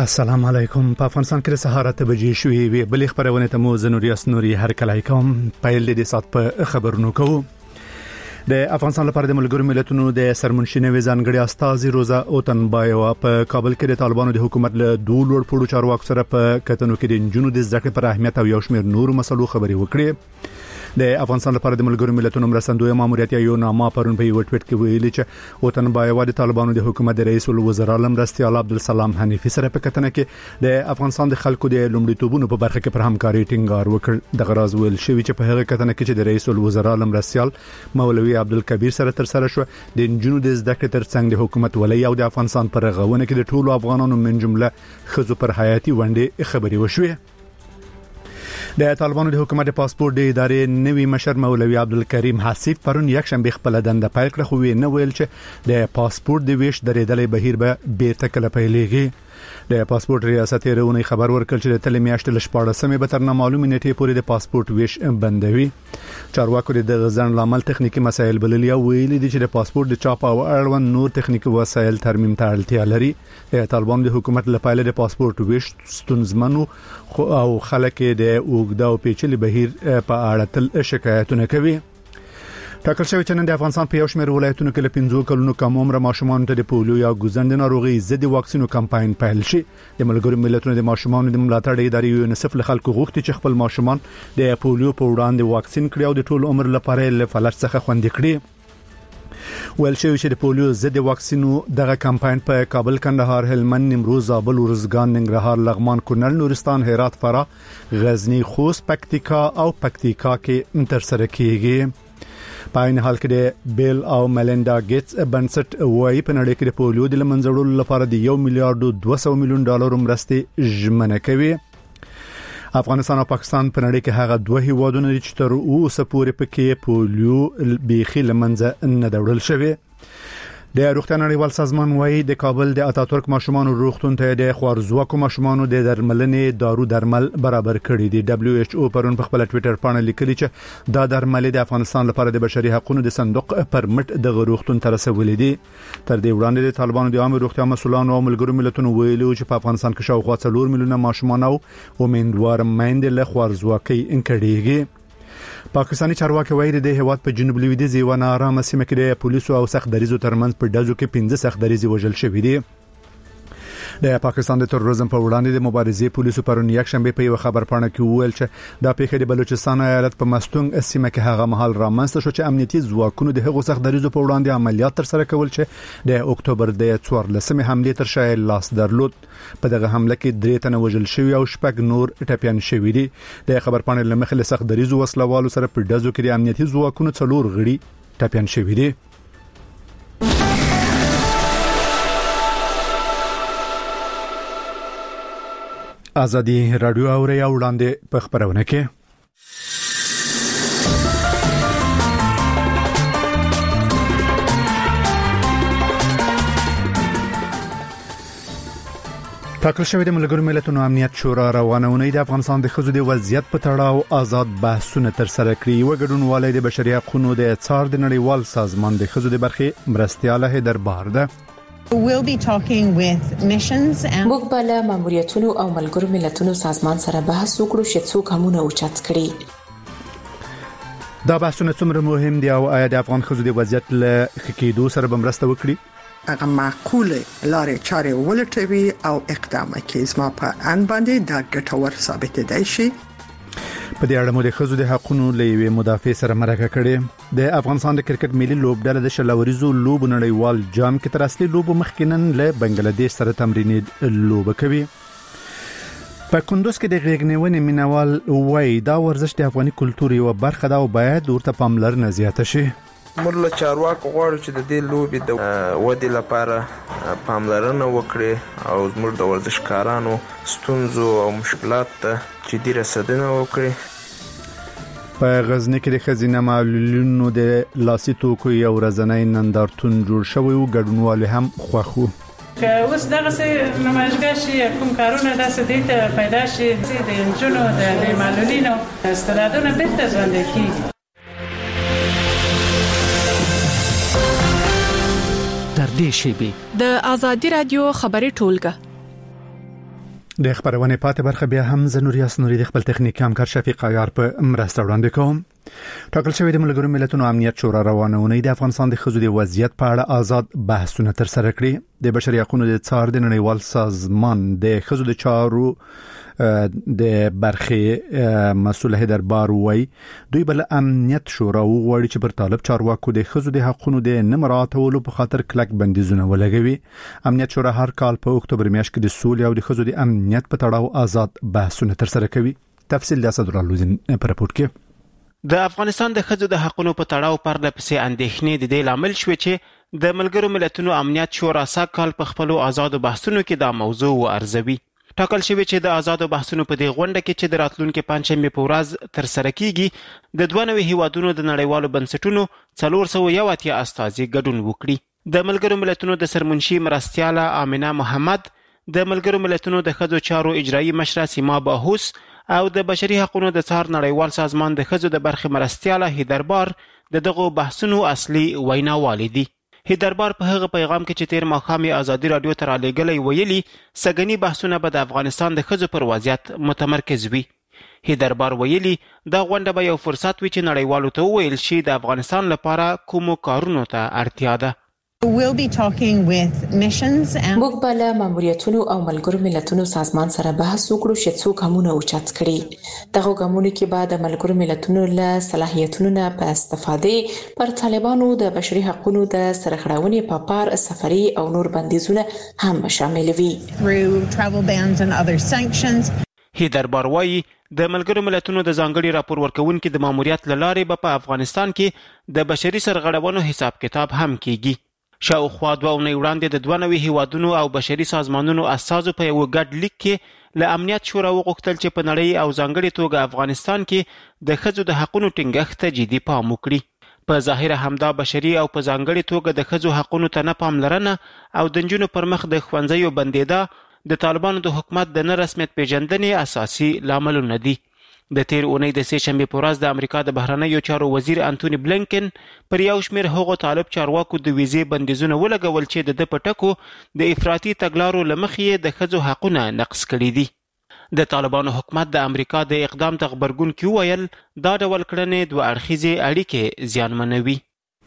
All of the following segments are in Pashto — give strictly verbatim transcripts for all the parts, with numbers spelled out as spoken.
السلام علیکم. په افغانستان کې د سهار اته بجې شوې وي. بلې خبرونه ته مو زنوري اسنوري هر کله کوم پیل د سات په خبرونو کوو. د افغانستان لپاره د ملګرو ملتونو د سرمنشي ځانګړي استازي روزا اوتنبایوا په کابل کې د طالبانو د حکومت له دوه لوړ پوړو چارواکو سره په کتنو کې د جنونو د ذکر پر اهمیت او یو شمېر نورو مسلو خبري وکړي. د افغانستان لپاره د ملګرو ملتونو مرستندوی ماموریت یو نامه پرون په یو ټویټ کې ویلي چې اوتنبایوا د طالبانو د حکومت د رئیس الوزرا لمرستیال عبدالسلام حنیفي سره په کتنه کې د افغانستان د خلکو د لومړیتوبونو په برخه کې پر همکاري ټینګار وکړ. د غراز ویل شوی چې په هغه کتنه کې چې د رئیس الوزرا لمرستیال مولوي عبدالکبیر سره تر سره شو د جنونو د زده تر څنګ د حکومت ولې او د افغانستان پر غوونه کې د ټولو افغانانو من جمله خزو پر حیاتي ونډه خبري وشوه. د طالبانو د حکومت پاسپورت د ادارې نوی مشر مولوي عبدالکریم حسیف پرون یک شنبه خپل دنده پیل کړ، خو نه ویل چې د پاسپورت د ویش درېدلې بهیر به بیرته کله پیلېږي. د پاسپورت ریاست رونی خبر ورکړ چې د تل میاشتې لشپاړسمې به تر نامعلومه نیټې پورې د پاسپورت ویش بندوي. چارواکو د غزن لامل تخنیکی مسایل بللی او ویلي دي چې د پاسپورت د چاپ او اړوند نور تخنیکی وسایل ترمیم ته اړتیا لري. د طالبانو د حکومت لپاره د پاسپورت ویش ستونزمنو او خلک د اوګدا او پیچلي بهیر په اړه تل شکایتونه کوي. ټاکل شوی چې نن د افغانستان په یو شمېر ولایتونو کې له پنځو کلونو کم عمر ماشومان ته د پولیو یا ګوزند ناروغي ضد واکسینو کمپاین پیل شي. د ملګرو ملتونو د ماشومان د ملاتړ ادارې یونیسف له خلکو غوښتي چې خپل ماشومان د پولیو په وړاندې واکسین کړي او د ټول عمر لپاره له فلج څخه خوندي کړي. ویل شوی چې د پولیو ضد واکسینو دغه کمپاین په کابل، کندهار، هلمند، نیمروز، زابل، ورزګان، ننګرهار، لغمان، کونړ، نورستان، هرات، فراه، غزنی، خوست، پکتیکا او پکتیکا کې تر سره کیږي. په عین حال کې د بیل او میلینډا ګیټس بنسټ وايي په نړۍ کې د پولیو د لمنځړولو لپاره د یو میلیارډ دوه سوه میلیون ډالر مرستې ژمنه کوي. افغانستان او پاکستان په نړۍ کې هغه دوه هیوادونه دي چې تر اوسه پورې پکې پولیو بیخي لمنځه نه دوړل شوی. د روغتیا نړیوال سازمان وايي د کابل د اتاتورک ماشومان روغتون ته د خوارزواکو ماشومان د درملنې دارو درمل برابر کړي دي. دبليو ایچ او پرون په خپل ټوئیټر باندې لیکلي چې دا درمل د افغانستان لپاره د بشري حقوقو د صندوق پرمټ د روغتون تر رسولې دي. تر دې وړاندې د طالبانو د عام روغتیا مسولانو او ملګرو ملتونو ویلي چې په افغانستان کې شاوخوا څلور میلیونه ماشومان او امیندوار میندې له خوارزواکۍ انکړيږي. پاکستانی چارواکي وایي د هیواد په جنوب لویدیځ یو نارامه سیمه کې د پولیسو او سخت دریزو ترمنځ په ډزو کې پنځه سخت دریزي وژل شوي دي. د پاکستان د تروریزم په وړاندې د مبارزې پولیسو پرون یک شنبه په یو خبر پاڼه کې وویل چې دا پیښه د بلوچستان ایالت په مستونګ سیمه کې هغه مهال رامنځته شو چې امنیتي ځواکونو د هغو سخت دریزو په وړاندې عملیات تر سره کول چې د اکتوبر د څوارلسمې حمله تر شا لاس درلود. په دغه حمله کې درې تنه وژل شوي او شپږ نور ټپيان شوي دي. د خبر پاڼې لمخې له سخت دریزو وسلوالو سره په ډزو کې د امنیتي ځواکونو څلور غړي ټپيان شوي دي. ازادي رادیو اوري او وړاندې په خبرونه کې ټاکل شوی د ملګرو ملتونو امنیت شورا روانونه د افغانستان د خزو د وضعیت په تړاو آزاد بحثونه تر سره کړي. و ګډونوالي د بشري حقوقو د څار د نړیوال سازمان د خزو د برخې مرستياله هیدر بهار ده. We'll be talking with missions and موږ به له ماموریتونو او ملګرو ملتونو سازمان سره بحث وکړو چې څوک همونه اوچت کړي. دا بحثونه څومره مهم دي او آیا د افغان خزو د وضعیت له خکېدو سره به مرسته وکړي؟ هغه معقوله لارې چارې ولټوي او اقدام کوي. زما په ان باندې دا ګټور ثابت دی شي. په دې اړه مو د خزو د حقوقو لوی مدافع سره مرکه کړې. د افغانستان د کرکټ ملي لوبډله د شلوريزو لوب نړیوال جام کې تر اصلي لوب مخکینن له بنگلاديش سره تمرینې لوب کوي. په کندوز کې د غېږنیونې مینوال وای دا ورزش د افغاني کلتور یو برخه ده او باید ورته پاملرنه زیاته شي. موږ له چارواکو غواړو چې د دې لوبې د ودې لپاره پاملرنه وکړي او زموږ د ورزشکارانو ستونزو او مشکلات ته جدي رسیدنه وکړي. په غزنی کې د خزینه معلولینو د لاسي توکو یو ورځنی نندارتون جوړ شوی او ګډونوال هم خوښو. که اوس دغه څه نمایشګاه شي کوم کارونه داسې دي ته پیدا شي د انجونو د معلولینو استعدادونه بهتر ژوندي کیږي. تر دې شی به د ازادي رادیو خبري ټولګه د خبرونه پاتې برخه بیا هم زنوري اسنوري د خپل تخنیکی همکار شفیق عیار په مرسته وړاندې کوم. ټاکل شوی د ملګرو ملتونو امنیت شورا روانونه د افغانستان د ښځو د وضعیت په اړه آزاد بحثونه تر سره کړي. د بشري حقوقو د څار د نړیوال سازمان د ښځو د چارو د برخه مسؤل هیدربار وای دوی بل امنیت شورا وغوړي چې پر طالب چارواکو د ښځو د حقوقو د نه مراعاتولو په خاطر کلک بندیزونه ولګوي. امنیت شورا هر کال په اکتوبر میاشت کې د سولې او د ښځو د امنیت په تړاو آزاد بحثونه تر سره کوي. تفصیل د اسد الله لوزین په راپور کې. د افغانستان د ښځو د حقوقو په تړاو پرله پسې اندېښنې د دې لامل شوې چې د ملګرو ملتونو امنیت شورا ساکال په خپل آزاد بحثونو کې دا موضوع ورزوي. ټاکل شوی چې د آزاد بحثونو په دې غونډه کې چې د راتلونکو پنځمې په ورځ تر سره کیږي د دوه نوي هیوادونو د نړیوالو بنسټونو څلور سوه یو اتیا استازي ګډون وکړي. د ملګرو ملتونو د سرمنشي مرستیاله آمنه محمد، د ملګرو ملتونو د ښځو چارو اجرایی مشره سیما باهوس او د بشري حقوقو د څار نړیوال سازمان د ښځو د برخې مرستیاله هیدربار د دغه بحثونو اصلي ویناوال دي. هیدربار په هغه پیغام کې چې تیر ماښام ازادي رادیو ته رالیږلی ویلي سګنی بحثونه به د افغانستان د ښځو پر وضعیت متمرکز وي. هیدربار ویلي دا غونډه به یو فرصت وي چې نړیوالو ته وویل شي د افغانستان لپاره کومو کارونو ته اړتیا ده. We'll be talking with missions and موږ به له ماموریتونو او ملګرو ملتونو سازمان سره بحث وکړو چې څو ګامونه اوچت کړي. دغه ګامونه کې به د ملګرو ملتونو له صلاحیتونو نه په استفادې پر طالبانو د بشري حقوقو د سرغړونې په پار سفري او نور بندیزونه هم شامل وي. through travel bans and other sanctions. هیدربار وایي د ملګرو ملتونو د ځانګړي راپور ورکونکو د ماموریت لارې به په افغانستان کې د بشري سرغړونو حساب کتاب هم کیږي. شاوخوا دوه اونۍ وړاندې د دوه نوي هیوادونو او بشري سازمانونو استازو په یو ګډ لیک کې له امنیت شورا وغوښتل چې په نړۍ او ځانګړي توګه افغانستان کې د ښځو د حقوقو ټینګښت ته جدي پام وکړي. په ظاهره همدا بشري او په ځانګړي توګه د ښځو حقوقو ته نه پاملرنه او د نجونو پر مخ د ښوونځیو بندیدا د طالبانو د حکومت د نه رسمیت پیژندنې اساسي لاملونه دي. د تیر اونۍ د سه شنبې په ورځ د امریکا د بهرنیو چارو وزیر انټونی بلینکن پر یو شمېر هغو طالب چارواکو د ویزې بندیزونه ولګول چې د ده په ټکو د افراطي تګلارو له مخې د ښځو حقونه نقض کړي دي. د طالبانو حکومت د امریکا د اقدام ته غبرګون کې وویل دا ډول کړنې دوه اړخیزې اړیکې زیانمنوي.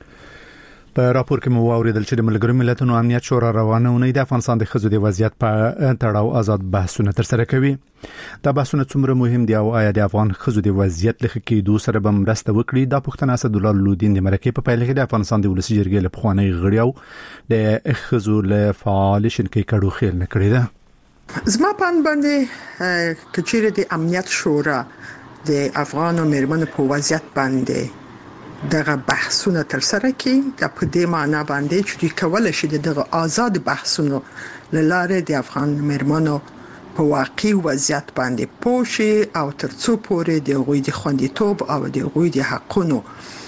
په راپور کې مو واوریدل چې د ملګرو ملتونو امنیت شورا روانونه د افغانستان د ښځو د وضعیت په تړاو آزاد بحثونه تر سره کوي. دا بحثونه څومره مهم دي او آیا د افغان ښځو د وضعیت له ښه کېدو سره به مرسته وکړي؟ دا پوښتنه اسد الله لودین د مرکې په پیل کې د افغانستان د ولسي جرګې له پخواني غړي او د ښځو له فعال شنکې کډو خیل نه کړی ده. زما پان باندې کچېره د امنیت شورا د افغان میرمنو په وضعیت باندې دغه بحثونه تر سره کوي د په دې معنی باندې چې دوی کولای شي دغه آزاد بحثونو لاره د افغان میرمنو په واقعي وضعیت باندې پوښي او ترڅو پورې د غوي د خوندیتوب او د غوي د حقونو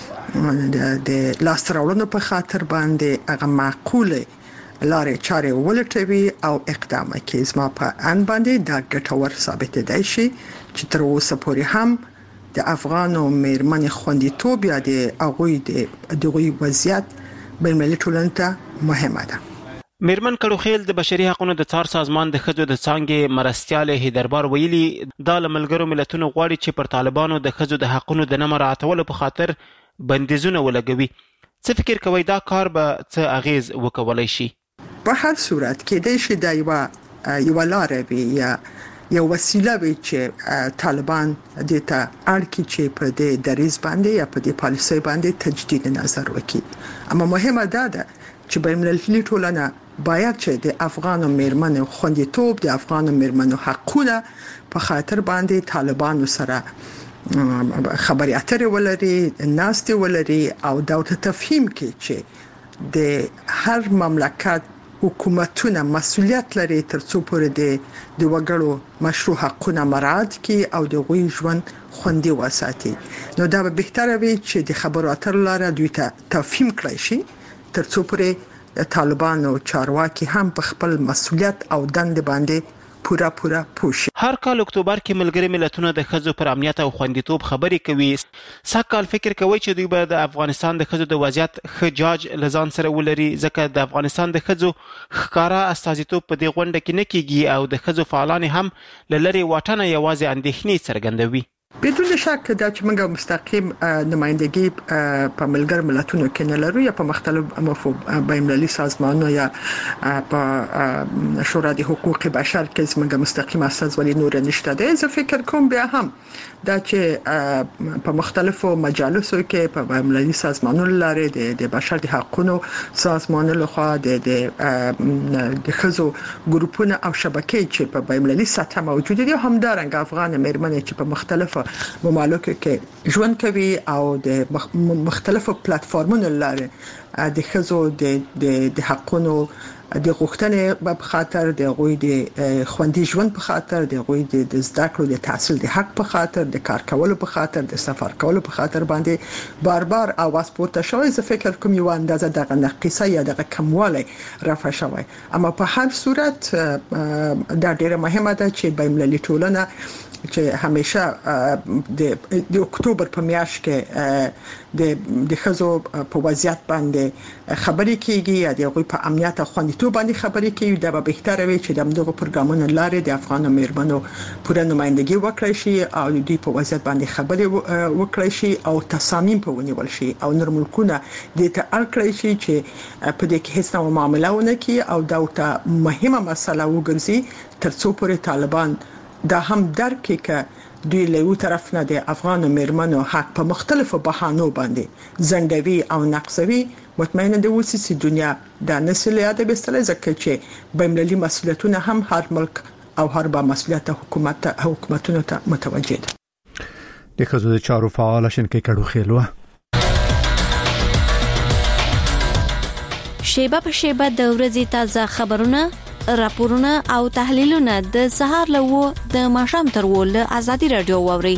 د لاستراولونو په خاطر باندې هغه معقوله لارې چارې ولټوي او اقدام کوي. زما په ان باندې دا ګټور ثابت دی شي چې تر اوسه پورې هم د افغان او میرمن خوندیتوب یا د هغوی د دغوی وضعیت بین‌المللي ټولنې ته مهمه ده. میرمن کډوخیل د بشري حقوقو د څار سازمان د ښځو د څانګې مرستیاله هیدربار ویلي دا له ملګرو ملتونو غواړي چې پر طالبانو د ښځو د حقوقو د نه مراعاتولو په خاطر بندیزونه ولګوي. څه فکر کوي دا کار به څه اغیز وکولای شي؟ په هر صورت کې د شي د یو یو لارې وي یا یو وسیله وي چې طالبان د ته اړکی چې په دې دریز باندې یا په دې پالیسي باندې تجدید نظر وکړي. اما مهمه ده چې بین‌المللي ټولنه باید چې د افغان میرمنو خوندیتوب د افغان میرمنو حقوقونه په خاطر باندې طالبانو سره خبري اترې ولري، ناستې ولري او دا تفهیم کې چې د هر مملکت حکومتونه مسؤلیت لري ترڅو پورې د د وګړو مشروع حقوقونه مراعات کړي او د غوي ژوند خوندي وساتي. نو دا به بهتره وي چې د خبرو اترو لاره دوی ته تفهیم کړی شي ترڅو پورې طالبانو چارواکي هم په خپل مسؤلیت او دند باندې پورا پورا پوښ. هر کال اکتوبر کې ملګری ملتونه د ښځو پر امنیت او خوندیتوب خبرې کوي. سږکال فکر کوي چې دوی به د افغانستان د ښځو د وضعیت ښه جاج لزان سره ولري، ځکه د افغانستان د ښځو ښکارا استازیتوب په دې غونډه کې نه کیږي او د ښځو فعالان هم له لرې واټنه یوازې اندېښنې څرګندوي. بدون شک دا چې موږ مستقیم نمائندګي په ملګر ملتونو کې نه لرو یا په مختلفو بین‌المللي سازمانونو یا په شورا د حقوق بشر کې موږ مستقیم استازولي نور نشته ده. زه فکر کوم بیا هم دا چې په مختلفو مجالسو کې په بین‌المللي سازمانونو لاره د بشر د حقوقو سازمانونو لخوا د د خزو ګروپونه او شبکې چې په بین‌المللي سطح موجود دي همدارنګ افغان مېرمنې چې په مختلفو ممالکو کې ژوند کوي او د مختلفو پلیټفارمونو لاره د خزو د د حقونو د غوښتنې په خاطر د غوي د خوندي ژوند په خاطر د غوي د زده کړو د تحصیل د حق په خاطر د کار کولو په خاطر د سفر کولو په خاطر باندې بار بار اواز پورته شوی. زه فکر کوم یو اندازه د نقصه یا د کموالی رافع شوی، اما په هر صورت دا ډیره مهمه ده چې بین‌المللي ټولنه چې همیشه د د اکتوبر په میاشت کې د د خزو په وضعیت باندې خبرې کیږي یا د غوي په امنیت او خوندیتوب باندې خبرې کیږي. دا به بهتره وي چې د دغه پروګرامونو لاره د افغان مېرمنو پوره نمائندګي وکړي شي او د دې په وضعیت باندې خبرې وکړي شي او تصامیم په ونیول شي او نور ملکونه د ته اړ شي چې په دې کې هیڅ نوع معاملې ونه کوي او دا ته مهمه مسله وګرځي ترڅو پورې طالبان دا هم درک کې دوی له یو طرف نه د افغان مېرمنو حق په مختلفو بهانو باندې زندوي او نقصوي. مطمئنه ده اوس چې دنیا دا نسل یاد به ستل ځکه چې بین‌المللي مسؤلیتونه هم هر ملک او هر با مسؤلیت حکومت حکومتونو ته متوجه ده. د خزو د چارو فعال شنکې کډو خېلوه شیبه په شیبه د ورځې تازه خبرونه، راپورونه او تحلیلونه د سهار لوو د ماښام تر ول ازادي رادیو ووري.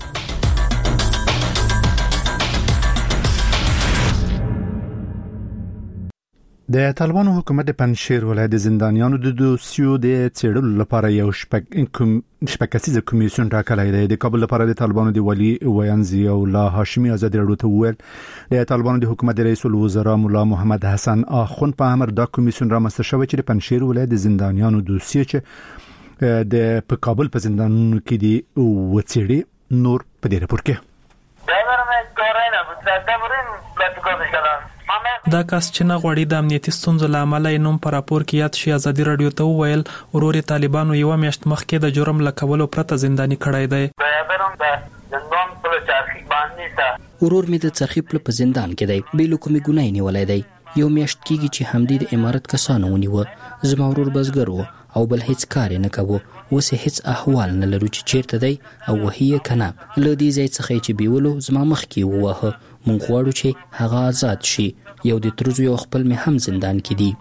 د طالبانو حکومت د پنځشیر ولایت د زندانیانو د دوسیو د څېړلو لپاره یو شپږ کسیزه کمیسیون ټاکلی دی. د کابل لپاره د طالبانو د ولی وینځي او لا هاشمي ازادي رادیو ته وویل د طالبانو د حکومت د رئیس الوزرا مولا محمد حسن اخوند په امر دا کمیسیون رامنځته شوی چې د پنځشیر ولایت د زندانیانو دوسیه چې د په کابل په زندانونو کې دی وڅېړي. نور په دې راپور کې دا کس چې نه غوړي د امنیتي ستونزو لامل یې نوم پر راپور کې یاد شي ازادي رادیو ته وویل ورور طالبانو یو میاشت مخکې د جرم لکولو پرته زنداني کړای دی. ورور می د څرخیپل په زندان کې دی، بیلو کومي ګناي نیولای دی. یو میاشت کېږي چې همدې د امارت کسانو ونیوه. زما ورور بزګر و او بل هیڅ کار نه کوو. اوس هیڅ احوال نه لرو چې چیرته دی او وهیه کنه. له دې ځای څخه چې بیولو زما مخ کې ووهه. مونږ غواړو چې هغه آزاد شي. یو د ترزو یو خپل می هم زندان کې دي.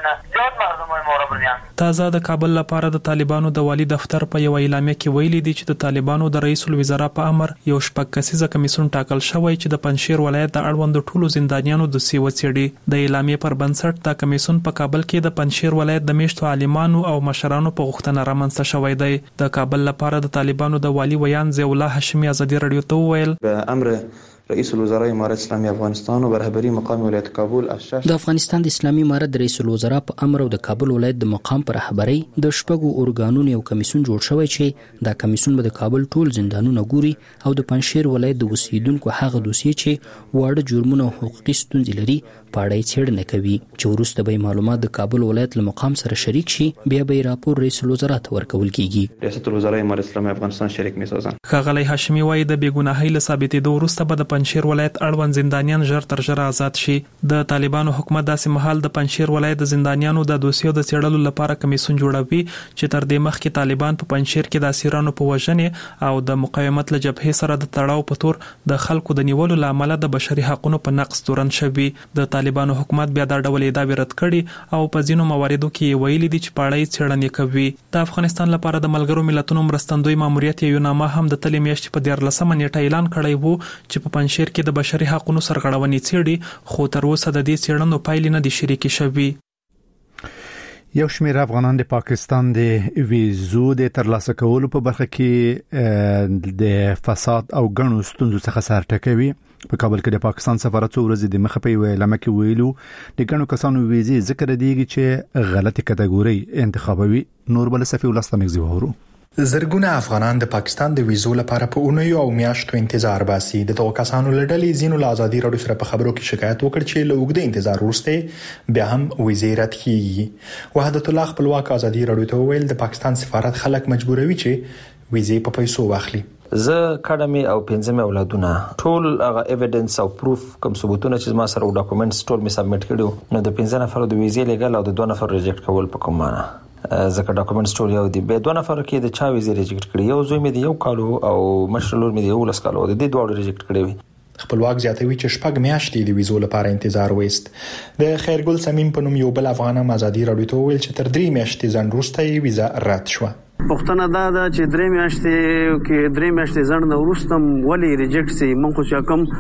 تازه د کابل لپاره د طالبانو د والی دفتر په یو اعلامیه کې ویلي دي چې د طالبانو د رئیس الوزرا په امر یو شپږ کسیزه کمیسیون ټاکل شوی چې د پنځشیر ولایت د اړوند ټولو زندانیانو د سی وڅېړي. د اعلامیه پر بنسټ د کمیسیون په کابل کې د پنځشیر ولایت د میشتو عالمانو او مشرانو په غوښتنه رامنځته شوی دی. د کابل لپاره د طالبانو د والی ویان زولا هاشمي ازادي رادیو ته وویل به امر رئیس الوزراء امارت اسلامی افغانستان و برهبری مقام ولایت کابل د افغانستان د اسلامي امارت رئیس الوزراء په امر او د کابل ولایت د مقام پر رهبری د شپږو اورګانونو یو کمیسیون جوړ شوی چې دا کمیسیون به د کابل ټول زندانونه ګوري او د پنځشیر ولایت د اوسیدونکو هغه دوسیې چې واړه جرمونه او حقوقي ستونزې لري په اړه یې څېړنه کوي چې وروسته به معلومات د کابل ولایت له مقام سره شریک شي. بیا به راپور رئیس الوزراء ته ورکول کیږي. ریاست الوزراء امارت اسلامی افغانستان شریک میسازن. ښاغلی هاشمي وایي د بېګناهۍ له ثابتېدو وروسته به د پنځشیر ولایت اړوند زندانیان ژر تر ژره آزاد شي. د طالبانو حکومت داسې مهال د پنځشیر ولایت د زندانیانو د دوسیو د څېړلو لپاره کمیسیون جوړوي چې تر دې مخکې طالبان په پنځشیر کې د اسیرانو په وژنې او د مقاومت له جبهې سره د تړاو په تور د خلکو د نیولو له امله د بشري حقوقو په نقض تورن شوي. د طالبانو حکومت بیا دا ډول ادعاوې رد کړي او په ځینو مواردو کې ویلي دي چې په اړه یې څېړنې کوي. د افغانستان لپاره د ملګرو ملتونو مرستندوی ماموریت یو نامه هم د تلې میاشتې په دیارلسمه نیټه اعلان کړی وو چې په پنځشیر کې د بشري حقوقو سرغړونې څېړي، خو تر اوسه د دې څېړنو پایلې نه دي شریکې شوي. یو شمېر افغانان د پاکستان د ویزو د ترلاسه کولو په برخه کې د فساد او غنو ستونزو څخه سر ټکوي. په کابل کې د پاکستان سفارت څو ورځې د مخه په ویلمه کې ویلو د غنو کسانو ویزې ذکر دیږي چې غلطي کټګوري انتخابوي. نور بل صفي ولسته مغزي وورو. زرګونه افغانان د پاکستان د ویزو لپاره په اونیو او میاشتو انتظار باسي. د توګه کسانو لړلې زینو له ازادي راډیو سره په خبرو کې شکایت وکړ چې له وګړي انتظار وروسته بیا هم ویزې رد کیږي. وحدت الله خپلواک ازادي راډیو ته ویل د پاکستان سفارت خلک مجبوروي چې ویزې په پیسو واخلي. زه کډمي او پنځمه اولادونه ټول هغه ایویډنس او پروف کوم ثبوتونه چې ما سره او ډاکومېنټس ټول می سبمټ کړو نو د پنځه نفر د ویزې لګل او د دوه نفر ریجیکټ کول په کوم معنا ځکه ډاکومېنټس ټول یو دي. به دوه نفر کې د چا ویزې ریجیکټ کړي، یو زوی مې دی یو کالو او مشر لور مې دی یو لس کالو، د دې دوه ریجیکټ کړي وي. خپلواک زیاتوي چې شپږ میاشتې د ویزو لپاره انتظار وست. د خیرګل سمیم په نوم یو بل افغان ازادي راډیو ته ویل چې تر درې میاشتې ځنډ وروسته ویزا رد شوه. پښتنه دا ده چې درې میاشتې کې درې میاشتې ځنډ وروسته ولې ریجیکټ سي. موږ خو چې کوم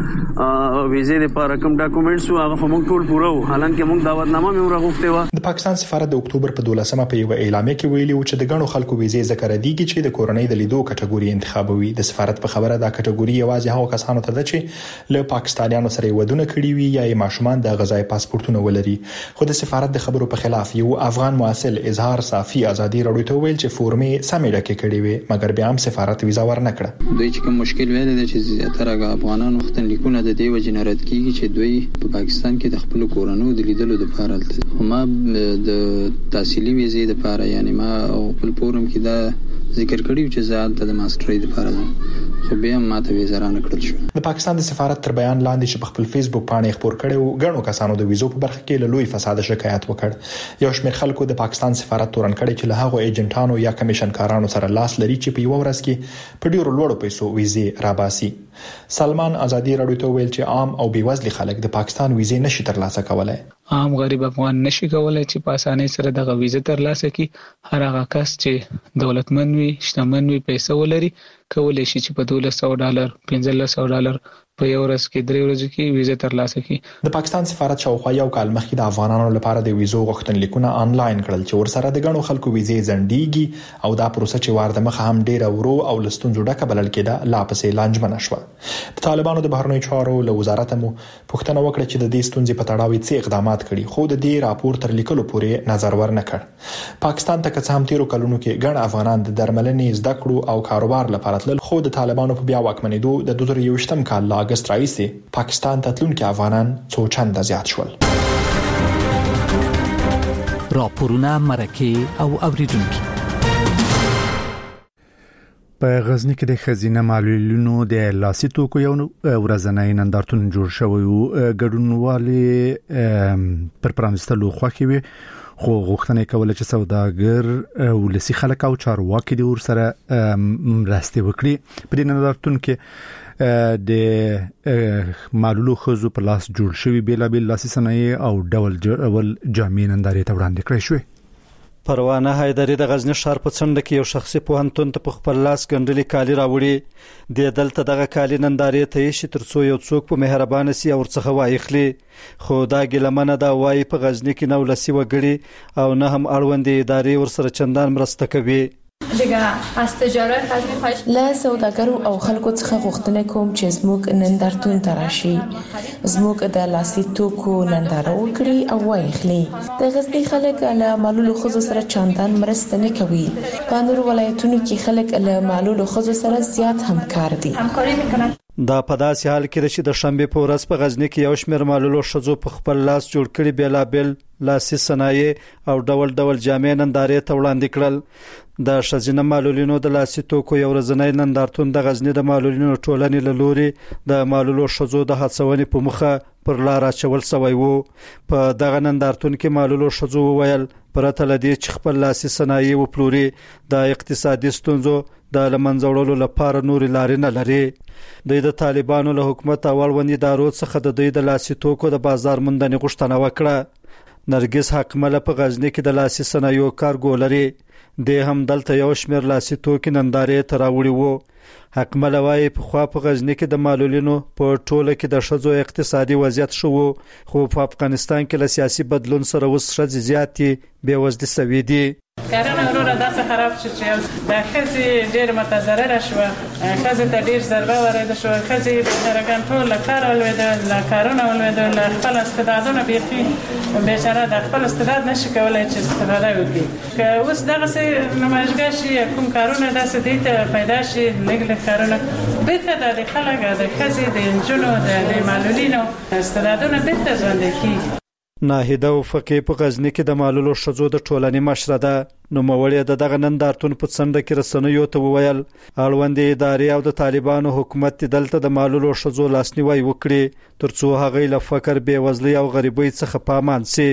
ویزې لپاره کوم ډاکومېنټس هغه موږ ټول پوره وو، حالانکه موږ دعوتنامه مې ورغوښته و. د پاکستان سفارت د اکتوبر په دولسمه په یو اعلامیه کې ویلي و چې د غنو خلکو ویزې ذکر دیږي چې د کورنۍ د لیدو کټګوري انتخابوي. د سفارت په خبره دا کټګوري یوازې هغو کسانو ته ده چې له پاکستانیانو سره ودونه کړي وي یا یې ماشومان د غذای پاسپورتونه ولري. خو د سفارت د خبرو په خلاف یو افغان محصل اظهار صافي ازادي راډیو ته ویل چې فورمې سمې ډکې کړې وي مګر بیا هم سفارت ویزا ورنکړه. دوی چې کوم مشکل ویل دي چې زیاتره افغانان وختن لیکونه د دې وجې نه رد کیږي چې دوی په پاکستان کې د خپل کورونو د لیدلو لپاره تلل. ما د تحصیلي ویزې لپاره یعنی ما خپل فورم کې دا ذکر کړی چې زه د ماسترۍ لپاره ځم، خو بیا ما ته ویزا را نکړل شو. د پاکستان د سفارت تر بیان لاندې چې په خپل فیسبوک باندې خبر کړو غنو کسانو د ویزو په برخه کې له لوی فساد شکایت وکړ. یو شمېر خلکو د پاکستان سفارت تورن کړی چې له هغو ایجنټانو یا کمیشن کارانو سره لاس لري چې په یو ورځ کې په ډیرو لوړو پیسو ویزې راباسي. سلمان ازادي راډیو ته ویل چې عام او بیوزلي خلک د پاکستان ویزې نشي ترلاسه کولای. عام غریب افغان نشي کولای چې په اسانۍ سره دغه ویزه ترلاسه کړي. هر هغه کس چې دولتمن وي، شتمن وي، پیسې ولري، کولای شي چې په دولس سوه ډالر، پنځلس سوه ډالر په یو ورځ کې درې ورځې کې ویزه ترلاسه کړي. د پاکستان سفارت شاوخوا یو کال مخکې د افغانانو لپاره د ویزو غوښتنلیکونه آنلاین کړل چې ورسره د غنو خلکو ویزې ځنډیږي او دا پروسه چې وارد مخه هم ډیره ورو او لستونزو ډکه بلل کېده لا پسې لانجمنه شوه. د طالبانو د بهرنیو چارو له وزارت مو پوښتنه وکړه چې د دې ستونزې په تړاو څه اقدامات کړي، خو د دې راپور تر لیکلو پورې نظر ورنکړ. پاکستان ته که هم تیرو کلونو کې ګڼ افغانان د درملنې زده کړو او کاروبار لپاره تلل، خو د طالبانو په بیا واکمنېدو د دوه زره یوویشتم کال له اگست راهیسې پاکستان ته تلونکي افغانان څو چنده زیات شول. راپورونه مرکه او اوریدونکو. په غزنی کې د خزینه معلولینو د لاسي توکو یو ورځنی نندارتون جوړ شوی و. ګډونوالي پر پرانستلو خوښي وي، خو غوښتنه کوله چې سوداګر ولسی خلک او چارواکي د ور سره مرسته وکړي. په دې نندارتون کې د معلولو خزو په لاس جوړ شوی بیلابل لاسي صنایع او ډول ډول جامې نندارې ته وړاندې کړې شوې. پروانه حیدری د غزنی ښار په څنډه کې یو شخصي پوهنتون ته په خپل لاس ګنډلي کالي راوړي. د دلته دغه کالي نندارې ته شي ترڅو یو څوک په مهربانه سي او ورڅخه وایخلي، خو دا ګلمنه دا وایي په غزنی کې نو لسی وګړي او نه هم اړوند ادارې ورسره چندان مرسته کوي. دیگه از تجارت از میخواهش لا سوداګرو او خلکو څخه غوښتنه کوم چې زموږ نندارتون ته راشي، زموږ د لاسي توکو ننداره وکړي او وایخلي. د غزنی خلک له معلولو ښځو سره چندان مرسته نه کوي. په نورو ولایتونو کې خلک له معلولو ښځو سره زیات همکار دي. همکاري میکنن. دا په داسې حال کې چې د شنبه په ورځ په غزنی کې یو شمېر معلولو ښځو په خپل لاس جوړ کړي بیلابل لاسي صنایع او ډول ډول جامې نندارې ته وړاندې کړل. د ښځینه معلولینو د لاسي توکو یو ورځنی نندارتون د غزنی د معلولینو ټولنې له لوري د معلولو ښځو د هڅونې په مخه پر لار اچول شوی وو. په دغه نندارتون کې معلولو ښځو وویل پرته لدی چې خپل لاسي صنایع وپلوري د اقتصادي ستونزو د لمنځوړلو لپاره نور لارې نه لري. دوی د طالبانو له حکومت اول ونی دارو څخه د دوی د لاسي توکو د بازار موندنې غوښتنه وکړه. نرګس حکمله په غزنی کې د لاسي صنایعو کارګو لري، د هم دلته یو شمېر لاسي توکي نندارې ته راوړي وو. حکمله وایي پخوا په غزنی کې د معلولینو په ټوله کې د ښځو اقتصادي وضعیت ښه و، خو په افغانستان کې له سیاسي بدلون سره اوس ښځې زیاتې بېوزلي سوي دي. کارونه وروره داسې خراب شو چې د ښځې ډېر متضرره شوه، ښځې ته ډېر ضربه وارده شوه، ښځې بېچارهګان ټول له کاره ولوېدل، له کارونه ولوېدل، له خپل استعدادونه بیخي بېچاره د خپل استعداد نشي کولی چې استفاده وکړي. که اوس دغسې نمایشګاه شي کوم کارونه داسې دې ته پیدا شي لږ لږ کارونه، بېرته د دې خلک د ښځې د نجونو د معلولینو استعدادونه بېرته ژوندي کېږي. ناهیده وفقي په غزنی کې د معلولو ښځو د ټولنې مشره ده. نوموړې د دغه نندارتون په څنډه کې رسنیو ته وویل اړوندې ادارې او د طالبانو حکومت دلته د معلولو ښځو لاسنیوي وکړي ترڅو هغوی له فقر، بېوزلۍ او غریبۍ څخه په امان سي.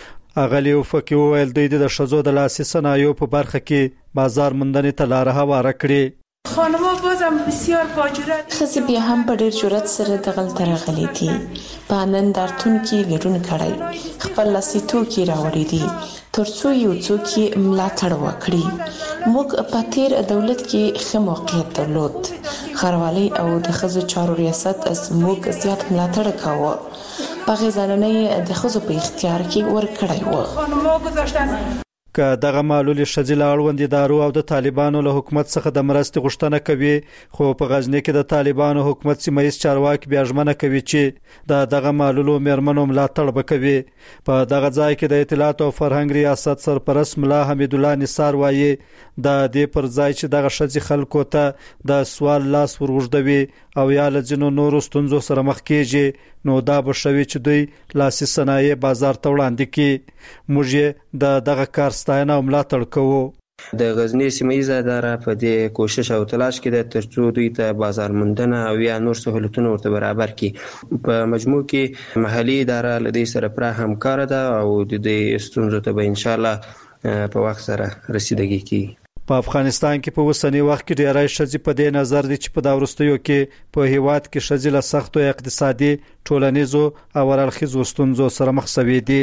اغلی وفقي وویل دوی د ښځو د لاسي صنایعو په برخه کې بازار موندنې ته لاره هواره کړي. خانم‌ها بازم بسیار با جرأت خزي بیا هم په ډېر جرأت سره دغلته راغلي دي. په نندارتون کې ګډون کړی، خپل لاسي توکي راوړي دي ترڅو یو څوک یې ملاتړ وکړي. موږ په تیر دولت کې ښه موقعیت درلود، ښاروالۍ او د ښځو چارو ریاست زموږ زیات ملاتړ کاوه. په غزاننۍ د ښځو په اختیار کې ورکړی و. خانم‌ها گذاشتن که دغه معلولې ښځې له اړوند ادارو او د طالبانو له حکومت څخه د مرستې غوښتنه کوي، خو په غزنی کې د طالبانو حکومت سیمه ییز چارواکي بیا ژمنه کوي چې د دغه معلولو میرمنو ملاتړ به کوي. په دغه ځای کې د اطلاعات او فرهنګ ریاست سرپرست ملا حمید الله نثار وایي د دې پر ځای چې دغه ښځې خلکو ته د سوال لاس ورغږدوي او یا له ځینو نورو ستونزو سره مخ کېږي، نو دا به شوي چې دوی لاسي صنایع بازار ته وړاندې کړي. موږ یې د دغه کار ستاینه او ملاتړ کوو. د غزنی سیمه ییزه اداره په دې کوشش او تلاش کې ده ترڅو دوی ته بازار موندنه او یا نور سهولتونه ورته برابر کړي. په مجموع کې محلي اداره له دې سره پوره همکاره ده او د دې ستونزو ته به ان شاء الله په وخت سره رسیدګي کوي. په افغانستان کې په اوسنی وخت کې ډېری ښځې په دې نظر دي چې په دا وروستیو کې په هیواد کې ښځې له سختو اقتصادي، ټولنیزو او اړخیزو ستونزو سره مخ شوي دي.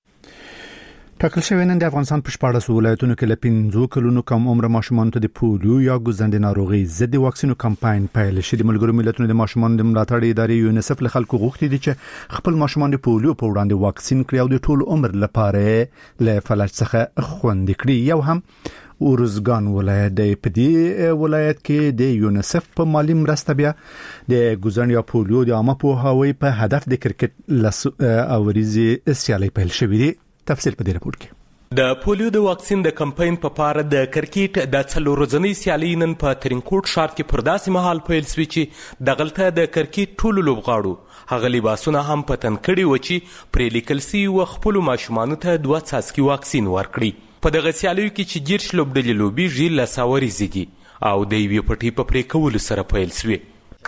ټاکل شوی نن د افغانستان په شپاړسو ولایتونو کې له پنځو کلونو کم عمر ماشومانو ته د پولیو یا ګوزندې ناروغي ضد واکسینو کمپاین پیل شوی. د ملګرو ملتونو د ماشومانو د ملاتړ ادارې یونیسف له خلکو غوښتي دي چې خپل ماشومان د پولیو په وړاندې واکسین کړي او د ټول عمر لپاره له فلج څخه خوندي کړي. یو هم ورزګان ولایت د پدې ولایت کې د یونیسف په مالی مرسته بیا د ګوزند یا پولیو د عامه پوهاوی په هدف د کرکټ لس اوریزي سیالي پیل شوې دي. تفصیل په دې راپور کې. د پولیو د واکسین د کمپاین په پاره د کرکټ د څلور ورځنۍ سیالي نن په ترینکوټ ښار کې پر داسې مهال پیل شوې چې د غلطه د کرکټ ټولو لوبغاړو هغه لباسونه هم په تن کړي و چې پرې لیکل سوي و خپلو ماشومانو ته دوه څاڅکي واکسین ورکړي. په دغه سیالیو کې چې دېرش لوبډلې لوبیږي لس اوریزې دي او د یوې پټۍ په پرې کولو سره پیل شوې.